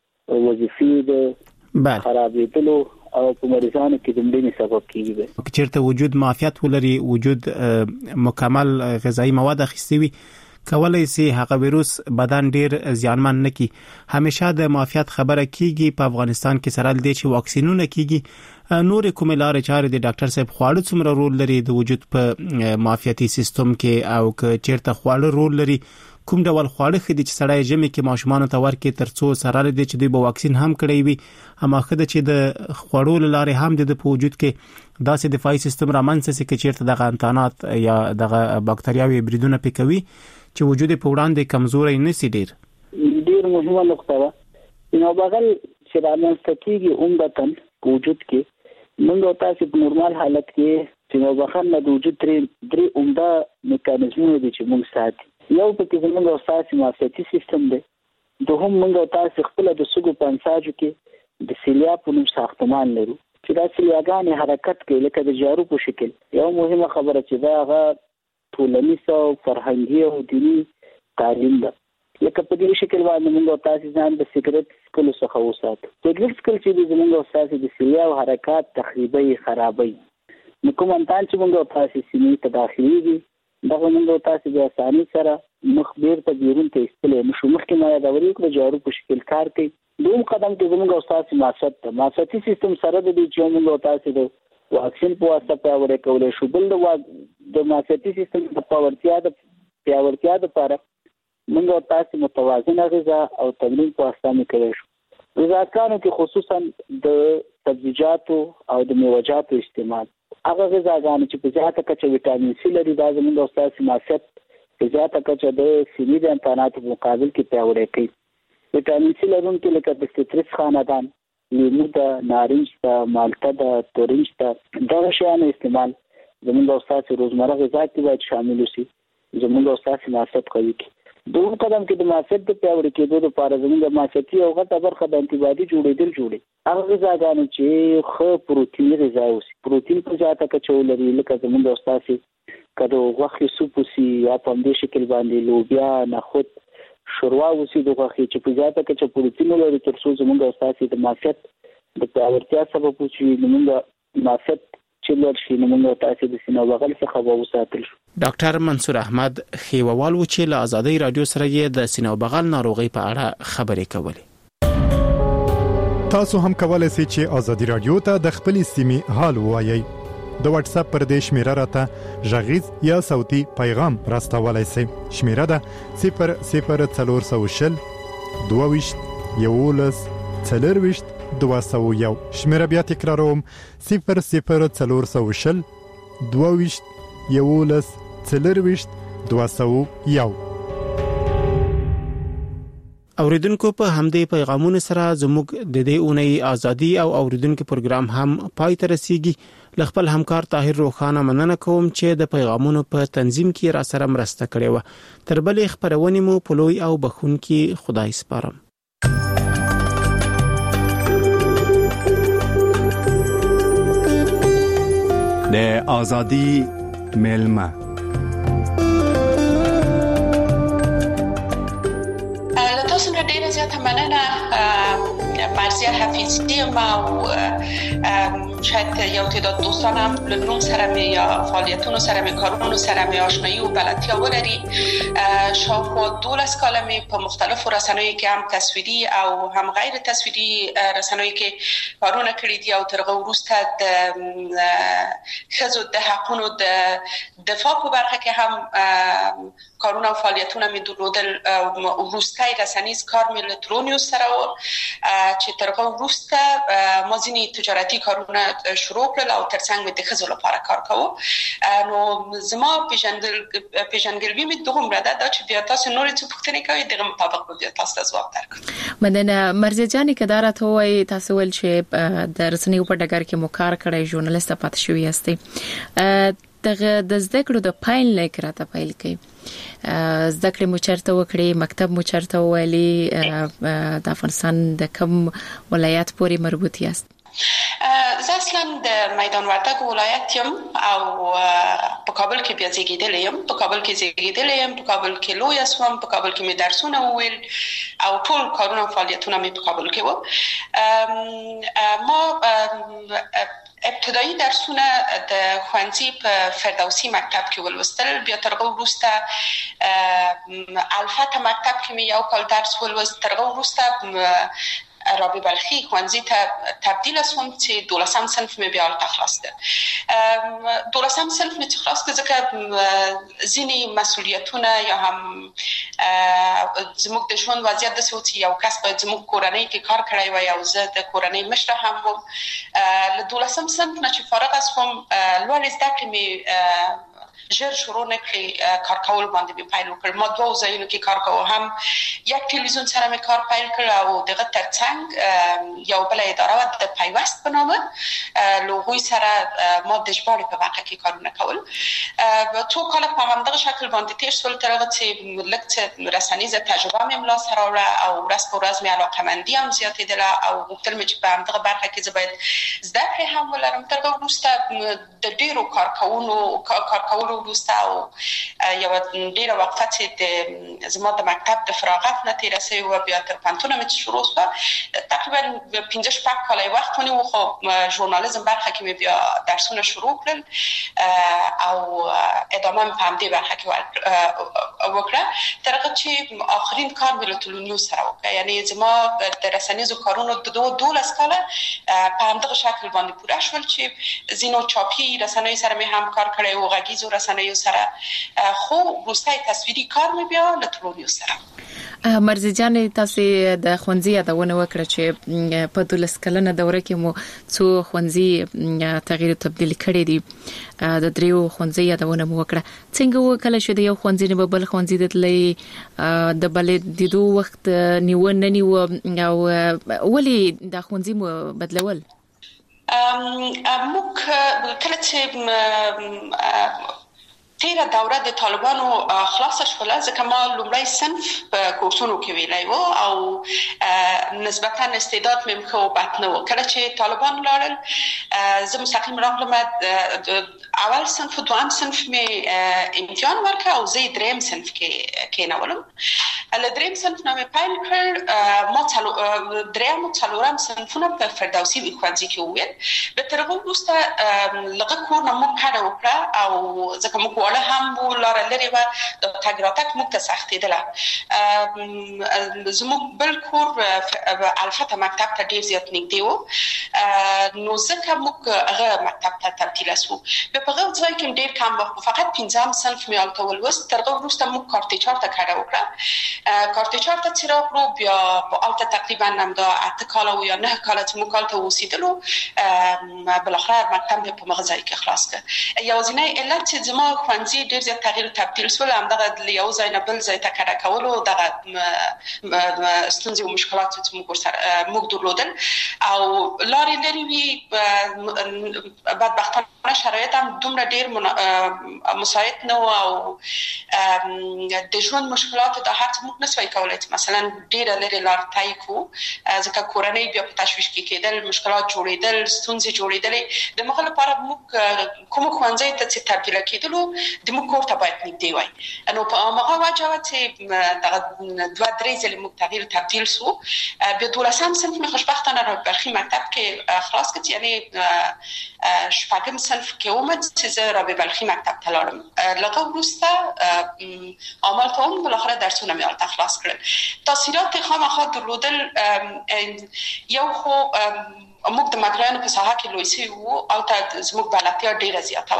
وظیفې د خرابېدلو او په مریضانو کې د مړینې سبب کېږي. که چېرته وجود معافیت ولري، وجود مکمل غذایي مواد اخیستي وي، کولی سي هغه ویروس بدن ډیر زیانمن نه کی. همیشه د معافیت خبره کیږي، په افغانستان کې سره لدی چې واکسینونه کیږي، نور کومه لارې چارې د ډاکټر صاحب خواړه څومره رول لري د وجود په معافیتي سیستم کې، او که چیرته خواړه رول لري کوم ډول خواړه خدي چې سړی ژمي کې ماشومان ته ورکړي ترڅو سره لدی چې دوی به واکسین هم کړی وي، اما خدای چې د خواړو لارې هم د په وجود کې داسې دفاعي سیستم رامنځته سي چې چیرته دغه انتانات یا دغه بکتریاوي بریدونه پکوي چې وجود په وړاندې کمزوري نشي. ډیر ډیر مهمه نقطه ده. نو بغل چې رامنځته کیږي عمدتاً په وجود کې موږ تاسو په نورمال حالت کې چې نو بغل نه د وجود درې درې عمده میکانیزمونه دي چې موږ ساتي. یو پکې زموږ او تاسو معافیتي سیستم دی، دوهم موږ او تاسو خپل د سږو په انساجو کې د سیلیا په نوم ساختمان لرو چې دا سیلیاګانې حرکت کوي لکه د جارو په شکل. یو مهمه خبره چې دا هغه ټولنیز او فرهنګي او دیني تعلیم ده لکه په دې شکل باندې موږ تاسو ځان د سیګریټ سکلو څخه وساتو. سیګریټ سکل چې زموږ تاسو د سیلیا او حرکات تخریبي خرابي نو کوم انتان چې موږ تاسو سیمې ته داخلي دي دا موږ تاسو د اساني سره مخبر ته بیرون ته استلې نشو. مخکې ما دا ورې کړو جارو په شکل کار کوي. دوم قدم کې زموږ تاسو ماست ته ماستي سیستم سره د دې چې موږ تاسو د واکسین په واسطه پیاوړی کولای شو. بل د د ماستي سیستم په پیاوړتیا د پیاوړتیا لپاره موږ تاسو متوازنه غذا او تمرین په واسطه کوي شو. غذاګانو کې خصوصا د سبزیجاتو او د میوه‌جاتو استعمال هغه غذاګانو چې په زیاته کچه ویټامین سی لري دا زموږ تاسو ماست په زیاته کچه د سینې د امکاناتو په مقابل کې پیاوړی کوي. ویټامین سی لرونکي لکه د سټریس خاندان، لیمو د نارنج د مالټه د تورنج د دغه شیانو استعمال زموږ تاسو روزمره غذا کې باید شامل وي. زموږ تاسو ماست قوي کی دوه قدم کې د ماست د پیاوړي کېدو لپاره زموږ ماستي او غټه برخه د انټي باډي جوړېدل جوړي. هغه غذاګانو چې خو پروتین غذا اوسي پروتین په ذاته کې لري لکه زموږ تاسو کدو غوښې سوپ وسی یا په دې شکل باندې لوبیا، نخود، شوروا وسی د غوښې چې په ذاته کې پروتین لري تر څو زموږ تاسو د ماست د پیاوړتیا سبب وشي. زموږ ماست چې لور شي نو موږ تاسو د سینو بغل څخه وساتل شو. ډاکټر منصور احمد خیووال و چې له آزادۍ رادیو سره یې د سینو بغل ناروغي په اړه خبرې کولې. تاسو هم کولای شئ چې آزادۍ رادیو ته د خپل سیمې حال ووایي. د واتس اپ پر دې شمیره راته ژغیز یا صوتي پیغام راستولای شئ. شمیره ده صفر صفر څلور سوه شل دوه ویشت یولس څلور ویشت دوه سوه یو. شمیره بیا تکراروم صفر صفر څلور سوه شل دوه ویشت یولس څلور ویشت دوه سوه یو. اوریدونکو په همدې پیغامونو سره زموږ د دې اونۍ ازادي او اوریدونکو پروګرام هم پای ته رسیږي. لخپل همکار طاهر روخانه مننه کوم چې د پیغامونو په تنظیم کې را سره مرسته کړې و. تر بلې خبرونه مو په لوی او بخونکي خدای سپارم. د ازادي ملما تاسو نه ډیره زیاته مننه مرزیه حفیظی ما او شاید یو تعداد دوستانم لنوم سره می یا فعالیتونو سره می کارونو سره می آشنایی و بلدتیا ولري. شاوخوا دولس کاله می په مختلفو رسنیو کې هم تصویری او هم غیر تصویری رسنیو کې کارونه کړی دي او تر هغه وروسته د ښځو د حقونو د دفاع په برخه کې هم کارونه او فعالیتونه می درلودل. وروسته رسنیز کار می الکترونیوس سره و چې تر هغه وروسته ما ځینې تجارتي کارونه شروع کړل او ترڅنګ مې د ښځو لپاره کار کوم. نو زما پیژندل پیژنګلوي مې دومره ده چې بیا تاسو نور څه پوښتنه کوئ دغه مطابق به بیا تاسو ته ځواب درکړم. مننه مرزیه جان کدارت هوای تاسو ول چې د رسنیو په ډګر کې مو کار کړی ژورنالیست پاتې شوی یاستئ. دغه د زده کړو د پایل لیک راته پایل کوي. زده کړې مو چرته وکړې مکتب مو چرته ویلي د افغانستان د کوم ولایت پورې مربوط یاست؟ زه اصلا د میدان وردګ ولایت یم او په کابل کې بیا زیږیدلې یم. په کابل کې زیږیدلې یم، په کابل کې لوی شوم، په کابل کې مې درسونه وویل او ټول کارونه او فعالیتونه مې په کابل کې وو. ما ابتدایي درسونه د ښوونځي په فردوسي مکتب کې ولوستل. بیا تر هغه وروسته الفت مکتب کې مې یو کال درس ولوست. تر هغه وروسته رابعه بلخی ښوونځي ته تبدیل شوم چې دولسم صنف مې بیا هلته خلاص کړ. دولسم صنف مې چې خلاص کړ ځکه ځینې مسؤلیتونه یا هم زموږ د ژوند وضعیت داسې و چې یو کس باید زموږ کورنۍ کې کار کړی وای او زه د کورنۍ مشره هم وم. له دولسم صنف نه چې فارغه شوم لوړې زده کړې مې ژر شروع نکړې کار کول باندې مې پیل وکړ. ما دوه ځایونو کې کار کوم، هم یک تلویزیون سره مې کار پیل کړ او دغه ترڅنګ یو بل اداره و د پیوست په نامه لوګوی سره ما د ژباړې په برخه کې کارونه کول. څو کاله په همدغه شکل باندې تیر شول تر هغه چې لږ څه رسنیزه تجربه مې ملا سره راوړه او ورځ په ورځ مې علاقمندي هم زیاتېدله او غوښتل مې چې په همدغه برخه کې زه باید زده کړې هم ولرم. تر هغه وروسته د ډېرو کار کولو کار کولو وروسته او یو ډیره وقفه چې زما د مکتب د فراغت نه تیر سوی و بیا تر پانتون مې شروع شو تقریبا پنځه شپږ کاله وخت ونیو خو ژورنالیزم برخه کې مې بیا درسونه شروع کړل او ادامه مې په همدې برخه کې وکړه تر هغه چې آخرین کار مې له تلونیو سره وکړ یعنی زما د رسنیزو کارونو د دوه دولس کاله په همدغه شکل باندې پوره شول چې زینو چاپی رسنیو سره مې هم کار کړی او غږیزو رسنیو سره خو وروستی تصویري کار مې بیا له تلونیو سره مرزي جان تاسو د خوندزي یادونه وکړه چې په دولس کلنه دوره کې مو څو خوندزي تغییر تبدیل کړي دي د دریو خوندزي یادونه مو وکړه څنګه وکړه چې د یو خوندزي نه بل خوندزي د تلې د بل د دوه وخت نیونه نیو او ولي د خوندزي مو بدلول ام موږ کله چې تیره دوره د طالبانو خلاص شوله ځکه ما لومړی صنف په کورسونو کې ویلی و او نسبتا استعداد مې ښه و بد نه و کله چې طالبان لاړل زه مستقیم راغلم اول صنف و دویم صنف مې امتحان ورکړ او زه دریم صنف کې کېنولم له دریم صنف نه مې پیل کړ ما دریم او څلورم صنفونه په فردوسي ښوونځي کې وویل به تر هغه وروسته لږ کور نه موږ کار وکړه او ځکه موږ ولا هم ولاره لري و د تګراتک موږ ته سختېدله زموږ بل کور الفته مکتب ته ډیر زیات نږدې و نو ځکه موږ هغه مکتب ته تبدیل شو په هغه ځای کې ډیر کم وخت فقط پنځم صنف مې الته ولوست تر هغه وروسته موږ کارتچار ته کار وکړه کارتچار ته چې راغلو بیا په الته تقریبا هم دا اته کاله و یا نه کاله چې موږ الته اوسېدلو بالاخره مکتب په هغه ځای کې خلاص کړ یوازینی علت چې زما خوندزي ډیر زیات تغییر تبدیل شول همدغه یو ځای نه بل ځای ته کار کول او دغه ستونزې او مشکلات چې موږ سره موږ درلودل او لارې لري وي بدبختانه شرایط هم دومره ډیر مساعد نه او د ژوند مشکلات د هر څه موږ نسوي کولای مثلا ډیر لري لار طی کو ځکه کورنۍ بیا په تشویش کې کېدل مشکلات جوړېدل ستونزې جوړېدل د مخه لپاره موږ کوم خوندزي ته تبدیل کېدلو د موږ کور ته باید نږدې وای نو په هغه وجه چې دغه دوه درې ځلې موږ تغییر تبدیل شو بیا دولسم صنف مې خوشبختانه را برخي مکتب کې خلاص کړ یعنی شپږم صنف کې ومه چې زه را به بلخي مکتب ته لاړم لږ وروسته عمل کوم بالاخره درسونه مې الته خلاص کړل تاثیرات خامخا درلودل یو خو موږ د ماګرانو په ساحه کې لوی سي وو او ته زموږ بلاتیا ډیره زیاته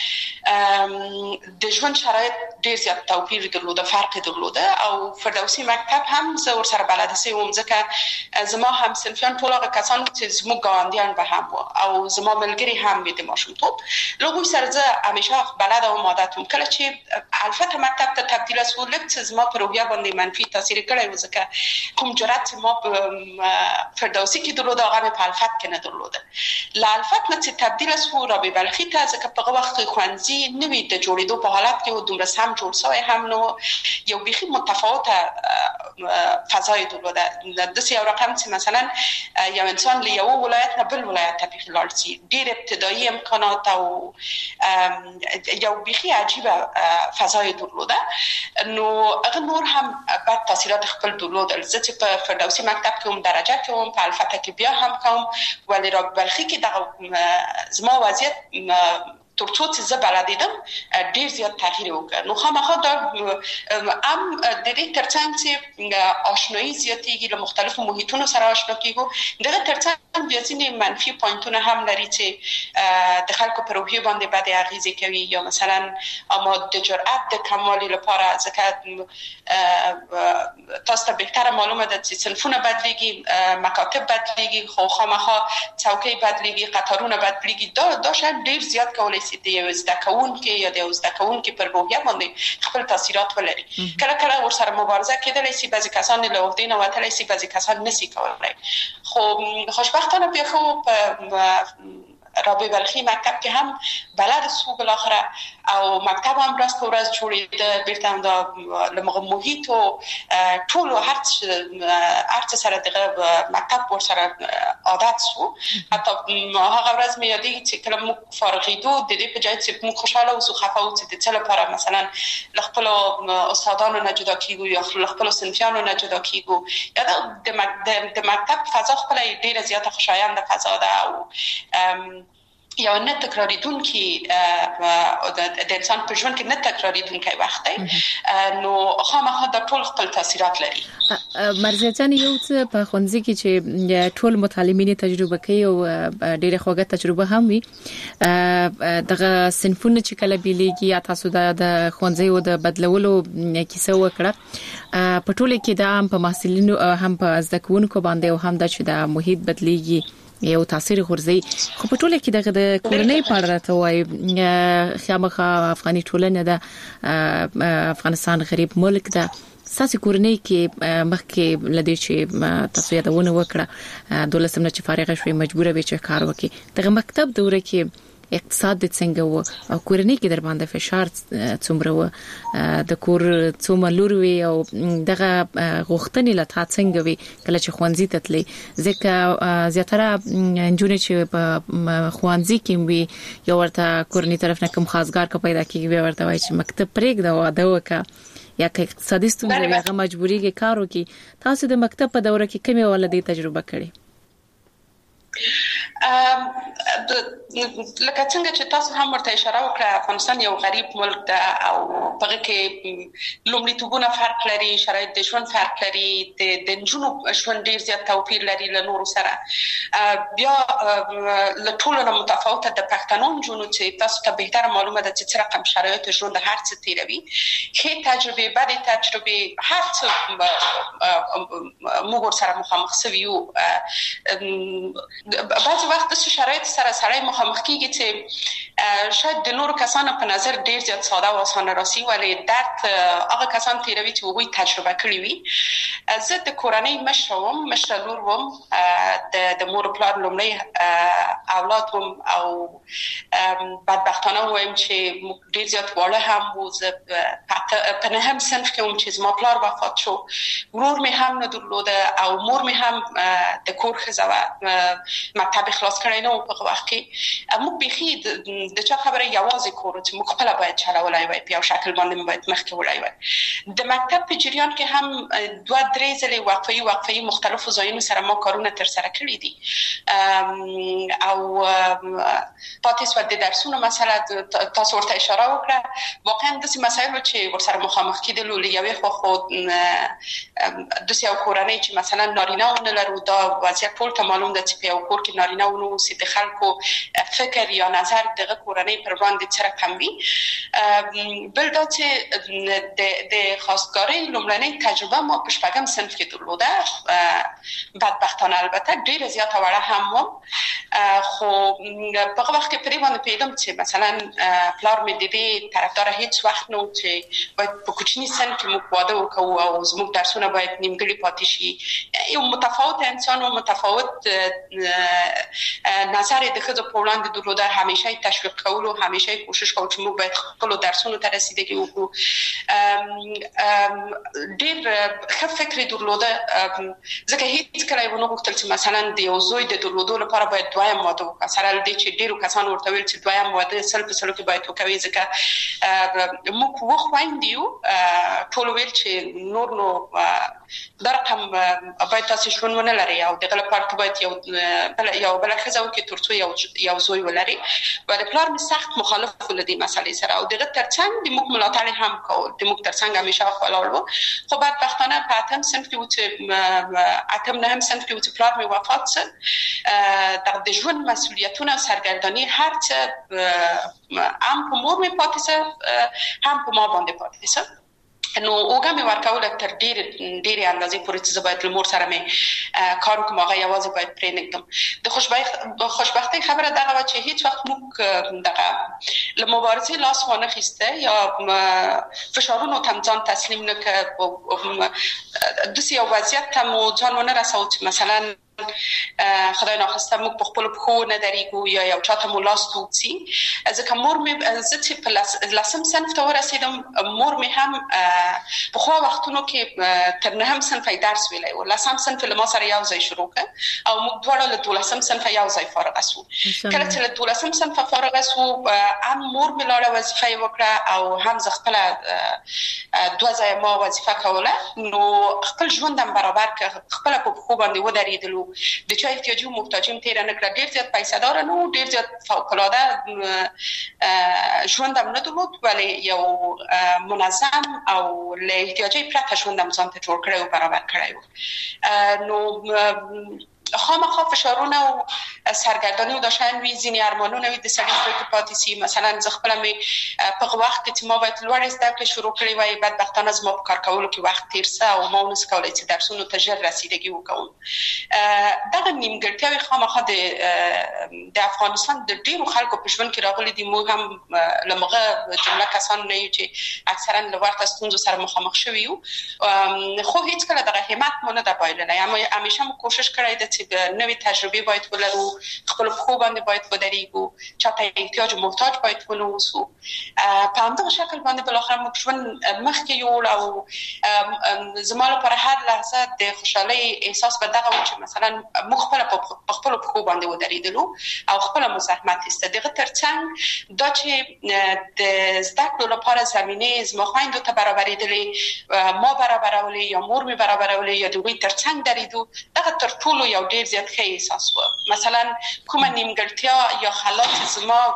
و د ژوند شرایط ډیر زیات توپیر درلوده فرق درلوده او فردوسي مکتب هم زه ور سره بلد سي وم ځکه زما هم صنفیان ټول هغه کسان چې زموږ ګاونډیان به هم وو او زما ملګري هم به د ماشومتوب لوګو سره زه همیشه بلد او عادت وم کله چې الفته مکتب ته تبدیل شو لکه زما په روحیه باندې منفي تاثیر کړی و ځکه کوم جرأت ما په فردوسي کې درلوده هغه په الفت کې نه درلوده لا الفت نه چې تبدیل شو را به بلخي ته ځکه په هغه وخت خوندزي نوې د جوړېدو په حالت کې و دومره سم جوړ شوی هم نو یو بيخي متفاوته فضای درلوده د سیاو رقم چې مثلا یو انسان له یو ولایت نه بل ولایت ته بيخي لاړ شي ډېر ابتدایي امکانات او یو بيخي عجیبه فضای درلوده نو هغه نور هم بعد تاثیرات خپل درلودل زه چې په فردوسي مکتب کې هم درجه کې هم په الفته کې بیا هم کوم ولی را بلخی کې دغه زما وضعیت ترڅو چې زه بلدیدم ډیر زیات تغییر وکړ نو خامخا دا ام د دې ترڅنګ چې آشنایی زیاتېږي له مختلفو محیطونو سره آشنا کیږو دغه ترڅنګ بیا ځینې منفي پوینټونه هم لري چې د خلکو په روحیه باندې بد اغیزه کوي یا مثلا اما د جرأت د کمالي لپاره ځکه تاسو ته بهتره معلومه ده چې صنفونه بدلېږي مکاتب بدلېږي خو خامخا څوکۍ بدلېږي قطارونه بدلېږي دا دا شاید ډیر زیات کولای شي د یو زده کوونکي یا د یو زده کوونکي پر روحیه باندې خپل تاثیرات ولري کله کله ورسره مبارزه کېدلی شي بعضی کسان له وحدت نه وتلی شي بعضی کسان نشي کولای خو خوشبختانه بیا خو په رابعه بلخی مکتب کې هم بلد سو بل اخره او مکتب هم راست په ورځ جوړېده بیرته هم دا لمغه محیط او ټول هر څه سره دغه مکتب ور سره عادت سو حتی هغه ورځ مې یادېږي چې کله موږ فارغېدو د دې په ځای چې موږ خوشاله اوسو خفه اوسو د څه لپاره مثلا له خپلو استادانو نه جدا کېږو یا له خپلو صنفیانو نه جدا کېږو یا د مکتب فضا خپله ډېره زیاته خوشاینده فضا ده او یا نه تکراریدونکي د انسان په ژوند کې نه تکراریدونکي وخت دی نو خامخا د ټول خپل تاثیرات لري. مرزیه جان یو څه په ښوونځي کې چې ټول متعلمین تجربه کوي او ډېره خوږه تجربه هم وي دغه صنفونه چې کله بیلېږي یا تاسو د ښوونځي او د بدلولو کیسه وکړه په ټوله کې دا هم په محصلینو هم په زده کوونکو باندې او هم د چې د محیط بدلېږي یو تاثیر غورځي خو په ټوله کې دغه د کورنۍ په اړه راته وایي خامخا افغاني ټولنه ده افغانستان غریب ملک ده ساسي کورنۍ کې مخکې لدې چې تاسو یادونه وکړه دولسم نه چې فارغ شوي مجبوره به چې کار وکړي دغه مکتب دوره کې اقتصاد د څنګه و او کورنۍ کې در باندې فشار څومره و د کور څومره لور وی او دغه غوښتنې لته څنګه وی کله چې خوانځي تتلې ځکه زیاتره انجونې چې په خوانځي کې وی یو ورته کورنۍ طرف نه کوم خاصګار کا پیدا کیږي ورته وایي چې مکتب پرېږده واده وکړه یا که اقتصادي ستونزې هغه مجبوري کې کار وکړي تاسو د مکتب په دوره کې کومه ولدي تجربه کړې؟ لکه څنګه چې تاسو هم ورته اشاره وکړه افغانستان یو غریب ملک ده او په کې لومړیتوبونه فرق لري شرایط د ژوند فرق لري د نجونو ژوند ډیر زیات توپیر لري له نورو سره بیا له ټولو نه متفاوته د پښتنو نجونو چې تاسو ته بهتره معلومه ده چې څه رقم شرایط ژوند هر څه تیروي ښه تجربه بد تجربه هر څه موږ سره مخامخ سویو بعضی وخت د شرایط سره سره مخامخ کیږي چې شاید د نور کسانو په نظر ډیر زیات ساده او اسانه راسي ولی درد هغه کسان تیروي چې هغوی تجربه کړی وي. زه د کورنۍ مشروم مشرلور وم د د مور پلار لومړی اولاد وم او بدبختانه وایم چې ډیر زیات واړه هم وو. زه په نهم صنف کې وم چې زما پلار وفات شو ورور مې هم نه درلوده او مور مې هم د کور ښځه وه مکتب خلاص کړی نه و په وخت کې موږ بیخي د چا خبره یوازې کورو چې موږ خپله باید چلولی وای په یو شکل باندې مو باید مخکې وړی وای. د مکتب په جریان کې هم دوه درې ځلې وقفه‌ای وقفه‌ای مختلفو ځایونو سره ما کارونه ترسره کړي دي او پاتې سوه د درسونو مسله تاسو ورته اشاره وکړه واقعا داسې مسایلو چې ورسره مخامخ کېدلو له یوې خوا خو داسې یو کورنۍ چې مثلا نارینه ونه لرو دا وضعیت ټول ته معلوم ده چې په یو کور کې نارینه ونه اوسي د خلکو فکر یا نظر دغه کورنۍ پر وړاندې څه رقم وي. بل دا چې د خواستګارۍ لومړنۍ تجربه ما په شپږم صنف کې درلوده بدبختانه البته ډېره زیاته وړه هم وم خو په هغه وخت کې پرې باندې پوهېدم چې مثلا پلار مې د دې طرفداره هېڅ وخت نه و چې باید په کوچني سن کې موږ واده وکړو او زموږ درسونه باید نیمګړي پاتې شي. یو متفاوت انسان و متفاوت نظر د ښځو په وړاندې درلوده همیشه یې تشویق کولو همیشه یې کوشش کولو چې موږ باید خپلو درسونو ته رسیدګي وکړو. ډېر ښه فکر یې درلوده ځکه هېڅکله یې ونه غوښتل چې مثلا د یو زوی د درلودو لپاره باید دویم واده وکړه سره له دې چې ډېرو کسانو ورته ویل چې دویم واده سل په سلو کې باید وکوي ځکه موږ اووه خویندې یو ټول ویل چې نور نو دا رقم باید تاسې ژوند ونه لرئ او دغه لپاره ته باید یو یو بله ښځه وکړي تر څو یو زوی ولري. ولې پلار مې سخت مخالف و له دې مسلې سره او دغه تر څنګ د موږ ملاتړ یې هم کول د موږ تر څنګ همیشه ولاړ و. خو بدبختانه په اتم صنف کې و چې اتم نهم صنف کې و چې پلار مې وفات شو دغه د ژوند مسؤلیتونه سرګرداني هر څه هم په مور مې پاتې شو هم په ما باندې پاتې شو. نو اوګه مې ورکوله تر ډېرې ډېرې اندازې پورې چې زه باید له مور سره مې کار وکړم هغه یوازې باید پرېنږدم. د خوشبختۍ خبره دغه وه چې هېڅ وخت موږ دغه له مبارزې لاس وانخیسته یا فشارونو ته ځان تسلیم نه کړ داسې یو وضعیت ته مو ځان ونه رساو چې مثلا خدای ناخواسته موږ په خپل پخو نه درېږو یا یو چاته مو لاس توڅي. ځکه مور مې زه چې په لسم صنف ته ورسېدم، مور مې هم پخوا وختونو کې تر نهم صنف درس ویلی و. لسم صنف له ما سره یو ځای شروع کړ او موږ دواړه له دولسم صنف یو ځای فارغ شو. کله چې له دولسم صنف فارغ شو، هم مور مې لاړه وظیفه یې وکړه او هم زه خپله دوه ځایه ما وظیفه کوله. نو خپل ژوند هم برابر کړ، خپله په پښو باندې ودرېدلو. د چا احتیاجي و محتاجي تېره نه کړه. ډېر زیات پیسه داره نه و، ډېر زیات فوق‌العاده ژوند هم نه درلود، ولی یو منظم او له احتیاجي پرته ژوند هم ځان ته جوړ کړی و، برابر کړی و. نو خامخا فشارونه او سرګرداني داشتن وی، ځینې ارمانونه وي د سړي زړه کې پاتې سي. مثلا زه خپله مې په وخت کې چې ما باید لوړې زده کړې شروع کړې وای، بدبختانه زما په کار کولو کې وخت تېر شه او ما ونسو کولی چې درسونو ته ژر رسیدګي وکړم. دغه نیمګړتیاوې خامخا د افغانستان د ډېرو خلکو په ژوند کې راغلي دي. موږ هم له هغه جمله کسان نه یو چې اکثرا له ورته ستونزو سره مخامخ شوي یو، خو هېڅکله دغه همت مو نه ده بایللی. همیشه مو کوشش کړی ده چې نوې تجربې باید ولرو، خپل پښو باندې باید ودرېږو، چاته احتیاج و محتاج باید ونوسو. په همدغه شکل باندې بالاخره موږ ژوند مخکې یوړ او زما لپاره هر لحظه د خوشحالۍ احساس به دغه و چې مثلا موږ خپله په خپلو پښو باندې ودرېدلو او خپله مو زحمت ایسته. دغه تر څنګ دا چې د زده کړو لپاره زمینې زما خویندو ته برابرېدلې، ما برابرولې یا مور مې برابرولې یا د هغوی تر څنګ درېدو، دغه تر ټولو یو ډېر زیات ښه احساس و. مثلا کومه نیمګړتیا یا خلا چې زما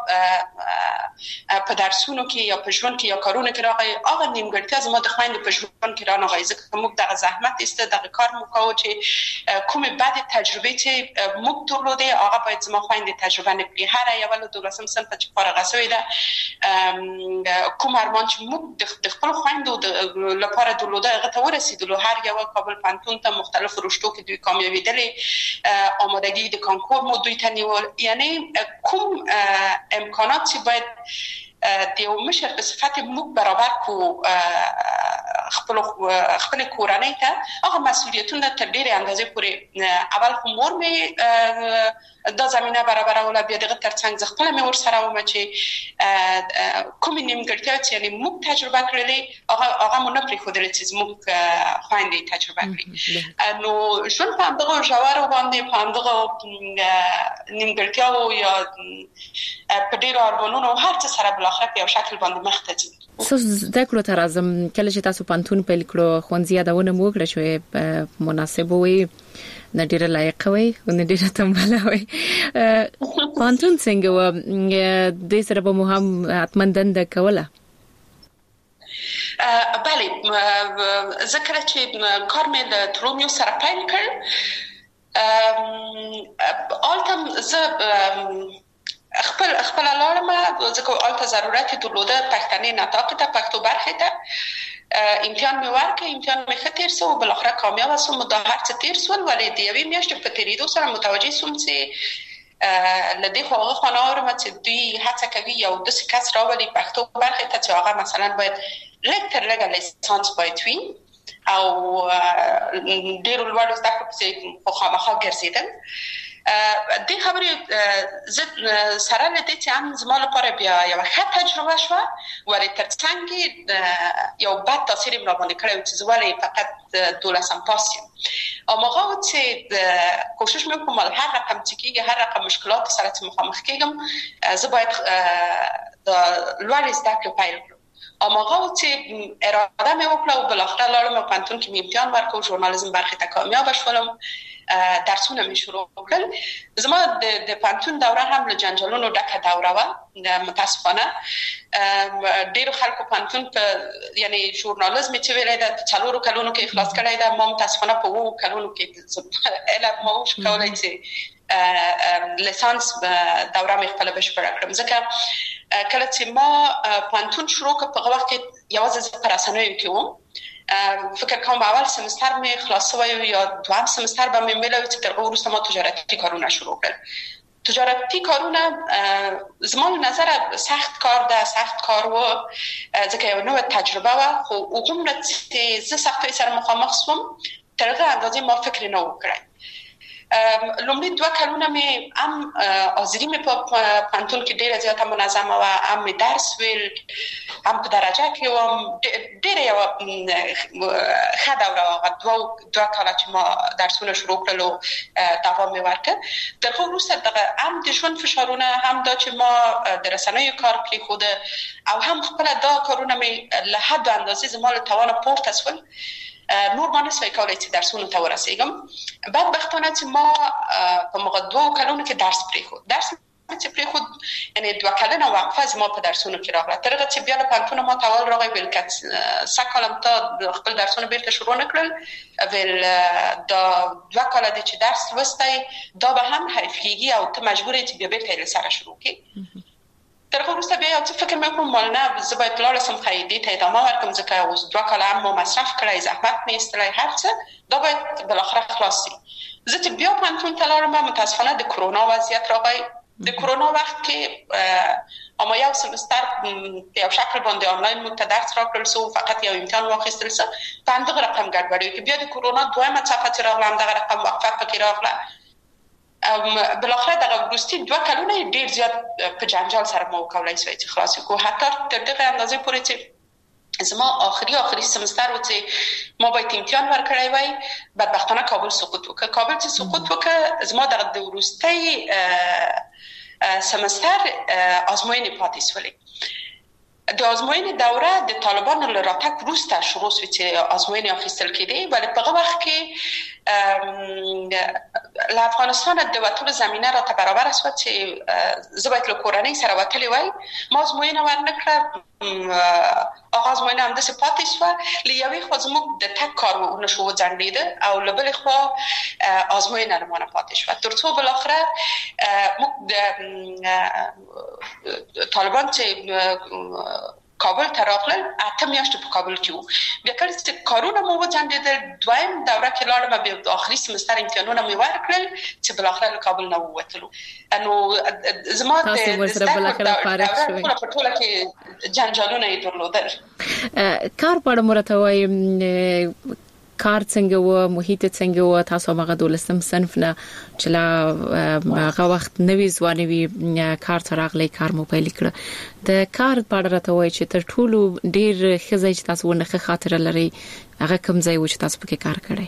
په درسونو کې یا په ژوند کې یا کارونو کې راغی، هغه نیمګړتیا زما د خویندو په ژوند کې رانغی. ځکه موږ دغه زحمت ایسته، دغه کار مو کوو چې کومې بدې تجربې چې موږ درلودې هغه باید زما خویندې تجربه نه کړي. هره یوه له دولسم صنفه چې فارغه شوې ده، کوم ارمان چې موږ د خپلو خویندو لپاره درلوده هغه ته ورسېدلو. هر یوه کابل پوهنتون ته مختلفو رشتو کې دوی کامیابېدلې، آمادگی د کانکور مو دوی ته نیول. یعنی کوم امکانات چې باید د یو مشر په صفت موږ برابر کو خپل خپل کورنۍ ته، هغه مسؤلیتونه تر ډېرې اندازې پورې اول خو مور مې دا زمینه برابروله، بیا دغه تر څنګ زه خپله مې ورسره ومه چې کومې نیمګړتیاوې چې یعنې موږ تجربه کړلې هغه مو نه پرېښودلې چې زموږ خویندې تجربه کړي. نو ژوند په همدغو ژورو باندې، په همدغو نیمګړتیاوو یا په ډېرو ارمانونو هر څه سره بالاخره په یو شکل باندې مخ ته ځي. ستاسو زده کړو ته راځم. کله چې تاسو پوهنتون پیل کړو، ښوونځي یادونه مو وکړه چې مناسب وي، نه ډېره لایقه وي او نه ډېره تنبله وي. پوهنتون څنګه و؟ دې سره به مو هم حتما دنده کوله؟ بله، زه کله چې کار مې له ترومیو سره پیل کړ، هلته زه خپل خپل لاړم، ځکه هلته ضرورت درلوده پښتني نطاق ته، پښتو برخې ته. امتحان مې ورکړ، امتحان مې ښه تېر شو او بالاخره کامیابه شوم. دا هر څه تېر شول، ولې د یوې میاشتې په تېرېدو سره متوجه شوم چې له دې خوا هغه خوا نه اورم چې دوی هڅه کوي یو داسې کس راولي پښتو برخې ته چې هغه مثلا باید لږ تر لږه لیسانس باید وي او ډېرو لوړو زده کړو پسې خو خامخا ګرځېدل. دې خبرې زه سره له دې چې هم زما لپاره بیا یوه ښه تجربه شوه، ولې تر څنګ یو بد تاثیر یې راباندې کړی و چې زه ولې فقط دولسم پاس یم. هماغه و چې کوشش مې وکړم هر رقم چې کېږي، هر رقم مشکلاتو سره چې مخامخ کېږم، زه باید د لوړې زده کړې پیل کړم. هماغه و چې اراده مې وکړه او بالاخره لاړم پوهنتون کې مې امتحان ورکړ، ژورنالیزم برخې ته کامیابه شولم. درسونه مې شروع کړل. زما د پوهنتون دوره هم له جنجالونو ډکه دوره وه، متاسفانه. ډېرو خلکو پوهنتون په یعنې ژورنالیزم چې ویلی ده په څلورو کلونو کې اخلاص کړی ده، ما متاسفانه په اوو کلونو کې علم ما وشو کولی چې لیسانس دوره مې خپله بشپړه کړم. ځکه کله چې ما پوهنتون شروع کړ، په هغه وخت کې یوازې زه په رسنیو کې وم. فکر کوم اول سمستر مې خلاص شوی یا دویم سمستر به مې ملوي چې تر هغه وروسته ما تجارتي کارونه شروع کړل. تجارتي کارونه زما له نظره سخت کار ده، سخت کار و، ځکه یو نوې تجربه وه، خو هغومره چې زه سختیو سره مخامخ شوم تر هغه اندازې ما فکر نه و کړی. لومړی دوه کلونه مې هم حاضري مې په پوهنتون کې ډېره زیاته منظمه وه، هم مې درس ویل، هم په درجه کې وم. ډېره یوه ښه دوره وه. دوه دوه کاله چې ما درسونه شروع کړل او دوام مې ورکړ. تر هغه وروسته دغه هم د ژوند فشارونه، هم دا چې ما د رسنیو کار پرېښوده او هم خپله دا کارونه مې له حد و اندازې زما له توانه پورته سول. نور ما نسوای کولی چې درسونو ته ورسېږم. بدبختانه چې ما په مغه دوه کلونو کې درس پرېښود. درس چې پرېښود یعنې دوه کلنه وقفه زما په درسونو کې راغله. تر هغه چې بیا له پوهنتونه ما ته اول راغی ویل که سږ کال هم تا خپل درسونه بیرته شروع نه کړل، ویل دا دوه کاله دی چې درس لوستی دا به هم حیف کېږي او ته مجبور یې چې بیا بیرته یې له سره شروع کړې. تر هغه وروسته بیا یو څه فکر مې وکړم مال نه زه باید لاړه شم قاعدې ته ادامه ورکړم، ځکه اوس دوه کاله هم ما مصرف کړی، زحمت مې ایستلی، هر څه دا باید بالاخره خلاص شي. زه چې بیا پوهنتون ته لاړم متاسفانه د کرونا وضعیت راغی. د کرونا وخت کې اما یو سمستر په یو شکل باندې آنلاین مو ته درس راکړل سو، فقط یو امتحان واخیستل سو. په همدغه رقم ګډوډي کې بیا د کرونا دویمه څپه چې راغله همدغه رقم وقفه پکې راغله. بالاخره دغه وروستي دوه کلونه ډېر زیات په جنجال سره ما وکولای سوای چې خلاص کړو. حتی تر دغه اندازې پورې چې زما آخري آخري سمستر و چې ما باید امتحان ورکړی وای، بدبختانه کابل سقوط وکړ. کابل چې سقوط وکړ زما دغه د وروستي سمستر ازموینې پاتې سولې. د ازموینې دوره د طالبانو له راتګ وروسته شروع شوه چې ازموینې اخیستل کېدې، ولی په هغه وخت کې له افغانستان د وتلو زمینه راته برابره شوه چې زه باید له کورنۍ سره وتلی وای. ما ازموینه ورنه کړه، هغه ازموینه همداسې پاتې شوه. له یوې خوا زموږ د تګ کار ونشو وځنډېده او له بلې خوا ازموینه له مانه پاتې شوه، تر څو بالاخره موږ د طالبان چې کابل ته راغلل اته میاشتې په کابل کې وو. بیا کله چې کارونه مو وځنډېدل دویم دوره کې لاړم، بیا د آخري سمستر امتحانونه مې ورکړل چې بالاخره له کابل نه ووتلو. نو زما د زده کړو په ټوله کې جنجالونه یې درلودل. کار په اړه مرته وایم کار څنګه و، محیط څنګه و؟ تاسو هغه دولسم صنف نه چې لا هغه وخت نوې ځواني وي کار ته راغلی، کار مو پیل کړ. د کار په اړه راته وایي چې تر ټولو ډېر ښه ځای چې تاسو ونه ښه خاطره لرئ هغه کوم ځای و چې تاسو پکې کار کړی؟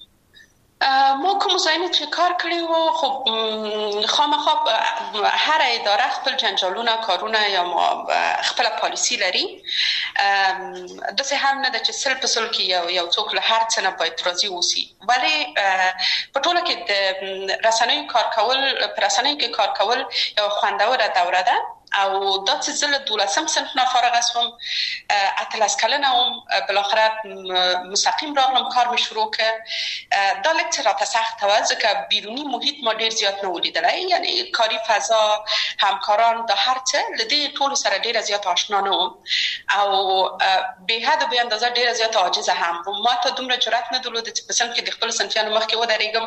ما کوم ځایونه چې کار کړی وو خو خامخا هر اداره خپل جنجالونه کارونه یا خپل پالیسی لري. داسې هم نه ده چې سل په سل کې یو یو څوک له هر څه نه باید راضي اوسي، ولی په ټوله کې د رسنیو کار کول په رسنیو کې کار کول یو خوندوره دوره ده. او دا چې زه له دولسم صنف نه فارغه شوم، اتلس کلنه وم، بالاخره مستقیم راغلم کار مې شروع کړ. دا لږ څه راته سخته وه ځکه بیروني محیط ما ډېر زیات نه و لیدلی، یعنې کاري فضا، همکاران، دا هر څه له دې ټولو سره ډېره زیات آشنا نه وم او بې حد بې اندازه ډېره زیات عاجزه هم وم. ما ته دومره جرأت نه درلوده چې په صنف کې د خپلو صنفیانو مخکې ودرېږم،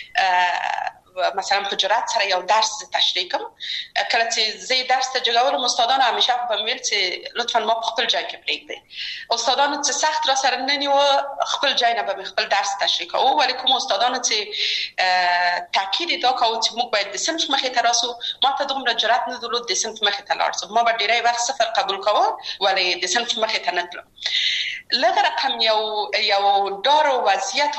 مثلا په جرأت سره یو درس تشریح کوم. کله چې زه درس ته جوړولم استادانو همیشه په ویل چې لطفا ما په خپل ځای کې پرېږدئ. استادانو چې سخت را سره نه نیوه، خپل ځای نه به خپل درس تشریح کوو، ولی کوم استادانو چې تاکید دا کوو چې موږ باید د صنف مخې ته راسو، ما ته دومره جرأت نه درلود د صنف مخې ته لاړ شم. ما به ډېری وخت صفر قبول کوه ولی د صنف مخې ته نه تلم. لږ رقم یو یو ډار او وضعیت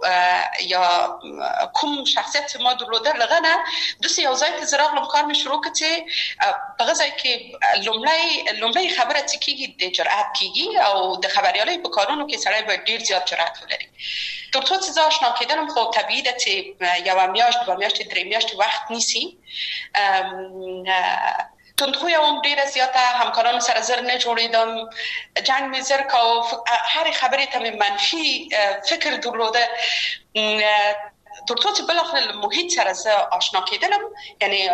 یا کوم شخصیت چې ما درلوده لږه نه داسې یو ځای ته زه راغلم کار مې شروع کړ چې په هغه ځای کې لومړی لومړی خبره چې کېږي د جرأت کېږي او د خبریالۍ په کارونو کې سړی باید ډېر زیات جرأت ولري. تر څو چې زه آشنا کېدلم خو طبیعي ده چې یوه میاشت دوه میاشتې درې میاشتې وخت نیسي. تندخوی هم ډیره زیاته، همکارانو سره زر نه جوړیدم، جنگ می زر کو، هر خبرې ته منفي فکر درلوده. تر څو چې بالاخره محیط سره زه آشنا کېدلم، یعنی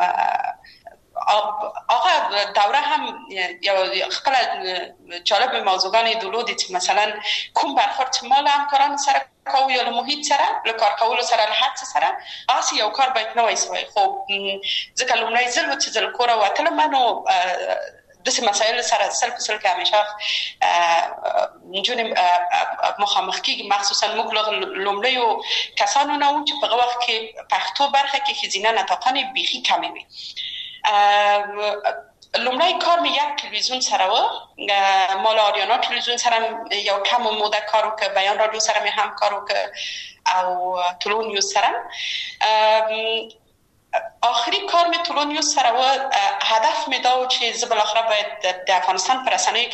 آقا دوره هم یا خپل جالب موضوعانی درلودی چې مثلا کوم برخورد چې ما له همکارانو سره کوو یا له محیط سره له کار کولو سره له هڅې سره هسې یو کار باید نوی سوی. خو ځکه لومړی ځل و چې زه له کوره وتلم نو داسې مسایلو سره سل په سل کې همیشه جون مخامخ کیږي مخصوصا موږ لومړیو کسانو نه و چې په هغه وخت کې پښتو برخه کې ښځینه نطاقان بیخي کمې وي. لومړی کار مې یک تلویزیون سره و، مال آریانا تلویزیون سره یو کم موده کار وکړ، بیان رادیو سره مې هم کار وکړ او طلوع نیوز سره. آخری کار مې طلوع نیوز سره و، هدف مې دا و چې زه بالاخره باید د افغانستان په رسنیو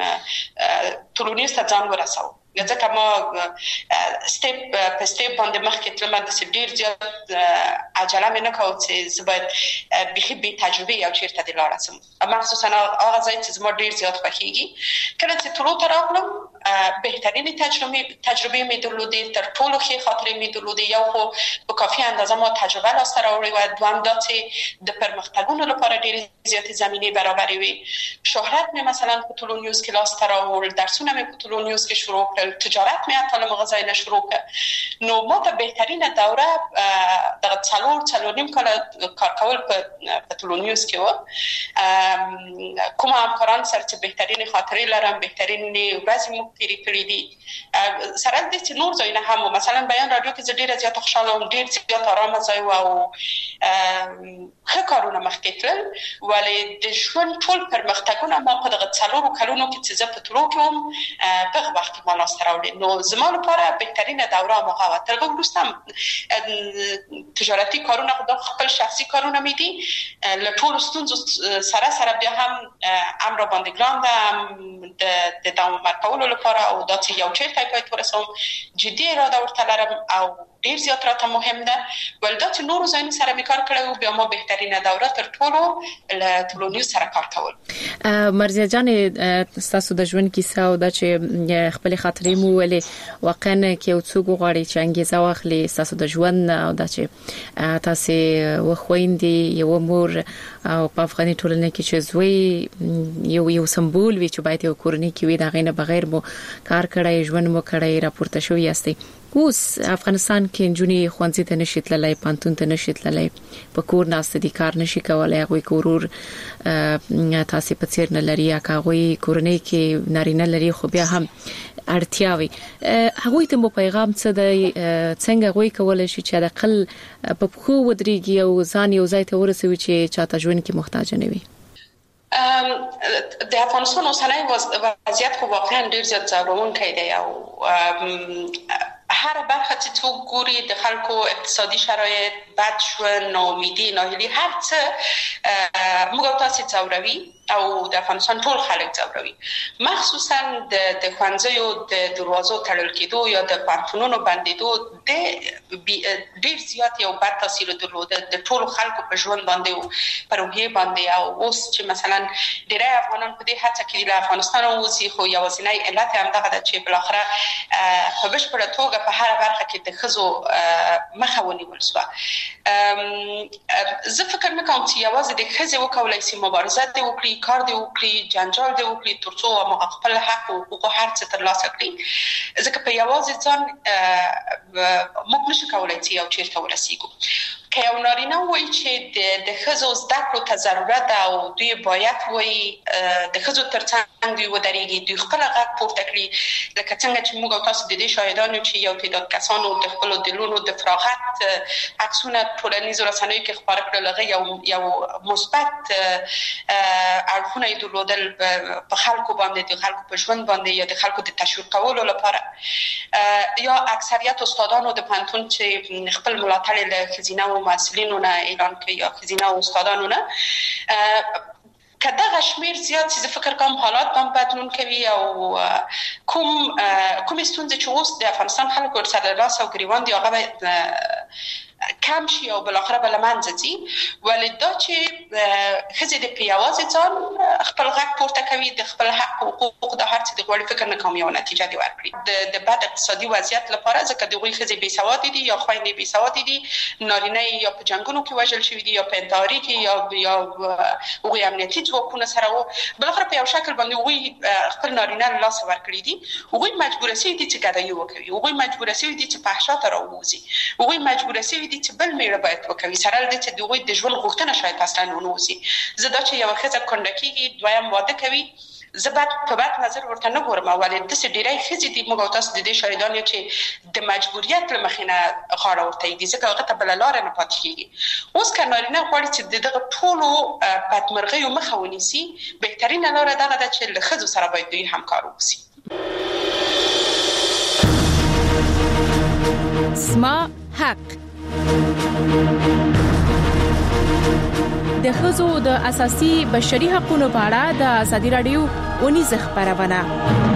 کې طلوع نیوز ته ځان ورسوم، ځکه ما سټیپ په سټیپ باندې مخکې تلم، د ډیر زیات عجله مې نه کوله چې زه باید بیخي بې تجربه یو چیرته د لاړ شم، مخصوصا هغه ځای چې زما ډیر زیات خوښیږي. کله چې طلوع ته راغلم بهترین تجربه تجربه مې درلودې، تر ټولو ښې خاطرې مې درلودې. یو خو په کافي اندازه ما تجربه لاسته راوړې وه، دویم دا چې د پرمختګونو لپاره ډېرې زیاتې زمینې برابرې وې. شهرت مې مثلا په طلوع نیوز کې لاسته راوړل، درسونه مې په طلوع نیوز کې شروع کړل، تجارت مې حتی له هغه ځای نه شروع کړ. نو ما ته بهترینه دوره دغه څلور څلور نیم کاله کار کول په طلوع نیوز کې وه. کوم همکاران سره چې بهترین خاطرې لرم، بهترین ورځې مو تیرې کړې دي، سره دې چې نور ځایونه هم مثلا بیان رادیو کې زه ډېره زیاته خوشحاله وم، ډېر زیات ارامه ځای و او ښه کارونه مخکې تلل. ولې د ژوند ټول پرمختګونه ما په دغه څلورو کلونو کې چې زه په طلوع کې وم په هغه وخت کې ما لاسته راوړل. نو زما لپاره بهترینه دوره هماغه وه. تر هغه وروسته تجارتي کارونه خو خپل شخصي کارونه مې دي، له ټولو ستونزو سره سره بیا هم ام را باندې ګران ده د دوام ورکولو لپاره او دا چې یو چیرته باید ورسوم جدي اراده ورته لرم او ډیر زیات راته مهم ده. ول دا چې نورو ځایونو سره مې کار کړی و، بیا ما بهترینه دوره تر ټولو له طلوع نیوز سره کار کول. مرضیه جانې، ستاسو د ژوند کیسه او دا چې خپل خاطرې مو ولې واقعا کې یو څوک غواړي چې انګیزه واخلي ستاسو د ژوند او دا چې تاسو وخويندې یو مور او په افغاني ټولنه کې چې زوی یو یو سمبول وي چې باید یو کورنۍ کې وي، دا غینه بغیر مو کار کړی، ژوند مو کړی، راپورته شوی یاستئ. اوس افغانستان کې جونی خوانځي ته نشي تللی، پانتون ته نشي تللی، په کور ناست دي، کار نشي کولای، هغه کورور تاسو په څیر نه لري، هغه کورنۍ کې نارینه لري، خو بیا هم اړتیاوي. هغه ته مو پیغام څه دی، څنګه غوي کولای شي چې د اقل په خو ودرېږي او ځان یو ځای ته ورسوي چې چاته ژوند کې محتاج نه وي؟ د افغانستان اوسنی وضعیت خو واقعا ډیر زیات ځورونکی دی او هر برخه چې څوک ګوري د خلکو اقتصادي شرایط، بد ژوند، ناامیدي، ناهیلي، هر څه موږ تاسو ځوروي او د افغانستان ټول خلک ځوروي. مخصوصا د د ښوونځیو د دروازو تړل کېدو یا د پارتونونو بندېدو د ډیر زیات یو بد تاثیر درلود د ټول خلکو په ژوند باندې او پر روحیه باندې. او اوس چې مثلا ډیری افغانان په دې هڅه کې له افغانستان وځي، خو یوازینی علت هم دغه ده چې بالاخره په بشپړه توګه په هر برخه کې د ښځو مخه ونیول شوه. زه فکر نه کوم چې یوازې د ښځې وکولای شي مبارزه دې وکړي، کار دې وکړي، جنجال دې وکړي ترڅو هغه خپل حق او حقوق هر څه ترلاسه کړي، ځکه په یوازې ځان موږ نشو کولای چې یو چیرته ورسیږو. که یو نارینه وایي چې د ښځو زده کړو ته ضرورت ده او دوی باید وایي د ښځو ترڅنګ دوی ودرېږي، دوی خپل غږ پورته کړي، لکه څنګه چې موږ او تاسو د دې شاهدان یو چې یو تعداد کسانو د خپلو دلونو د فراغت عکسونه ټولنیزو رسنیو کې خپاره کړل، هغه یو یو مثبت اړخونه یې درلودل په خلکو باندې، د خلکو په ژوند باندې یا د خلکو د تشویق کولو لپاره. یا اکثریت استادانو د پوهنتون چې خپل ملاتړ له ښځینه مسئولینو نه اعلان کړي یا ښځینه استادانو نه، که دغه شمیر زیات چې فکر کوم حالات هم بدلون کوي او کوم کوم ستونزې چې اوس د افغانستان خلکو ورسره لاس او ګریوان دي هغه کم شي او بالاخره به له منځه ځي. ولې دا چې ښځې د په یوازې ځان خپل غږ پورته کوي، د خپل حق او حقوق د هر څه د غوړي فکر نه کوم یو نتیجه دی ورکړي د د بد اقتصادي وضعیت لپاره، ځکه د غوي ښځې بې سوادي دي یا خويندې بې سوادي دي، نارینه یا په جنگونو کې وژل شوي دي یا په انتحاري کې یا یا غوي امنیتي ځواکونه سره وو، بالاخره په یو شکل باندې غوي خپل نارینه له لاسه ورکړي دي. غوي مجبور شوي دي چې ګډوډي وکړي، غوي مجبور شوي دي چې فحشا ته راووزي، غوي مجبور شوي دي چې بل میړه باید وکوي، سره لري چې دوی د ژوند غوښتنه شاید اصلا ونه وسی. زه دا چې یو ښځه کونډه کېږي، دویم واده کوي، زبات په بد نظر ورته نه ګورم ولې د سې ډیرای خزي دي موږ تاسو د دې شاهدان چې د مجبوریت لمخینه غاړه ورته دي ځکه هغه ته بل لار نه پاتې کیږي اوس کانارینه غواړي چې دغه ټولو پاتمرغي او مخه ونیسي بهترینه لار دغه ده چې له خزو سره باید دوی همکار وکړي. اسما حق د ښځو د اساسي بشري حقوقو په اړه د ازادي راډیو ونیزه خبرونه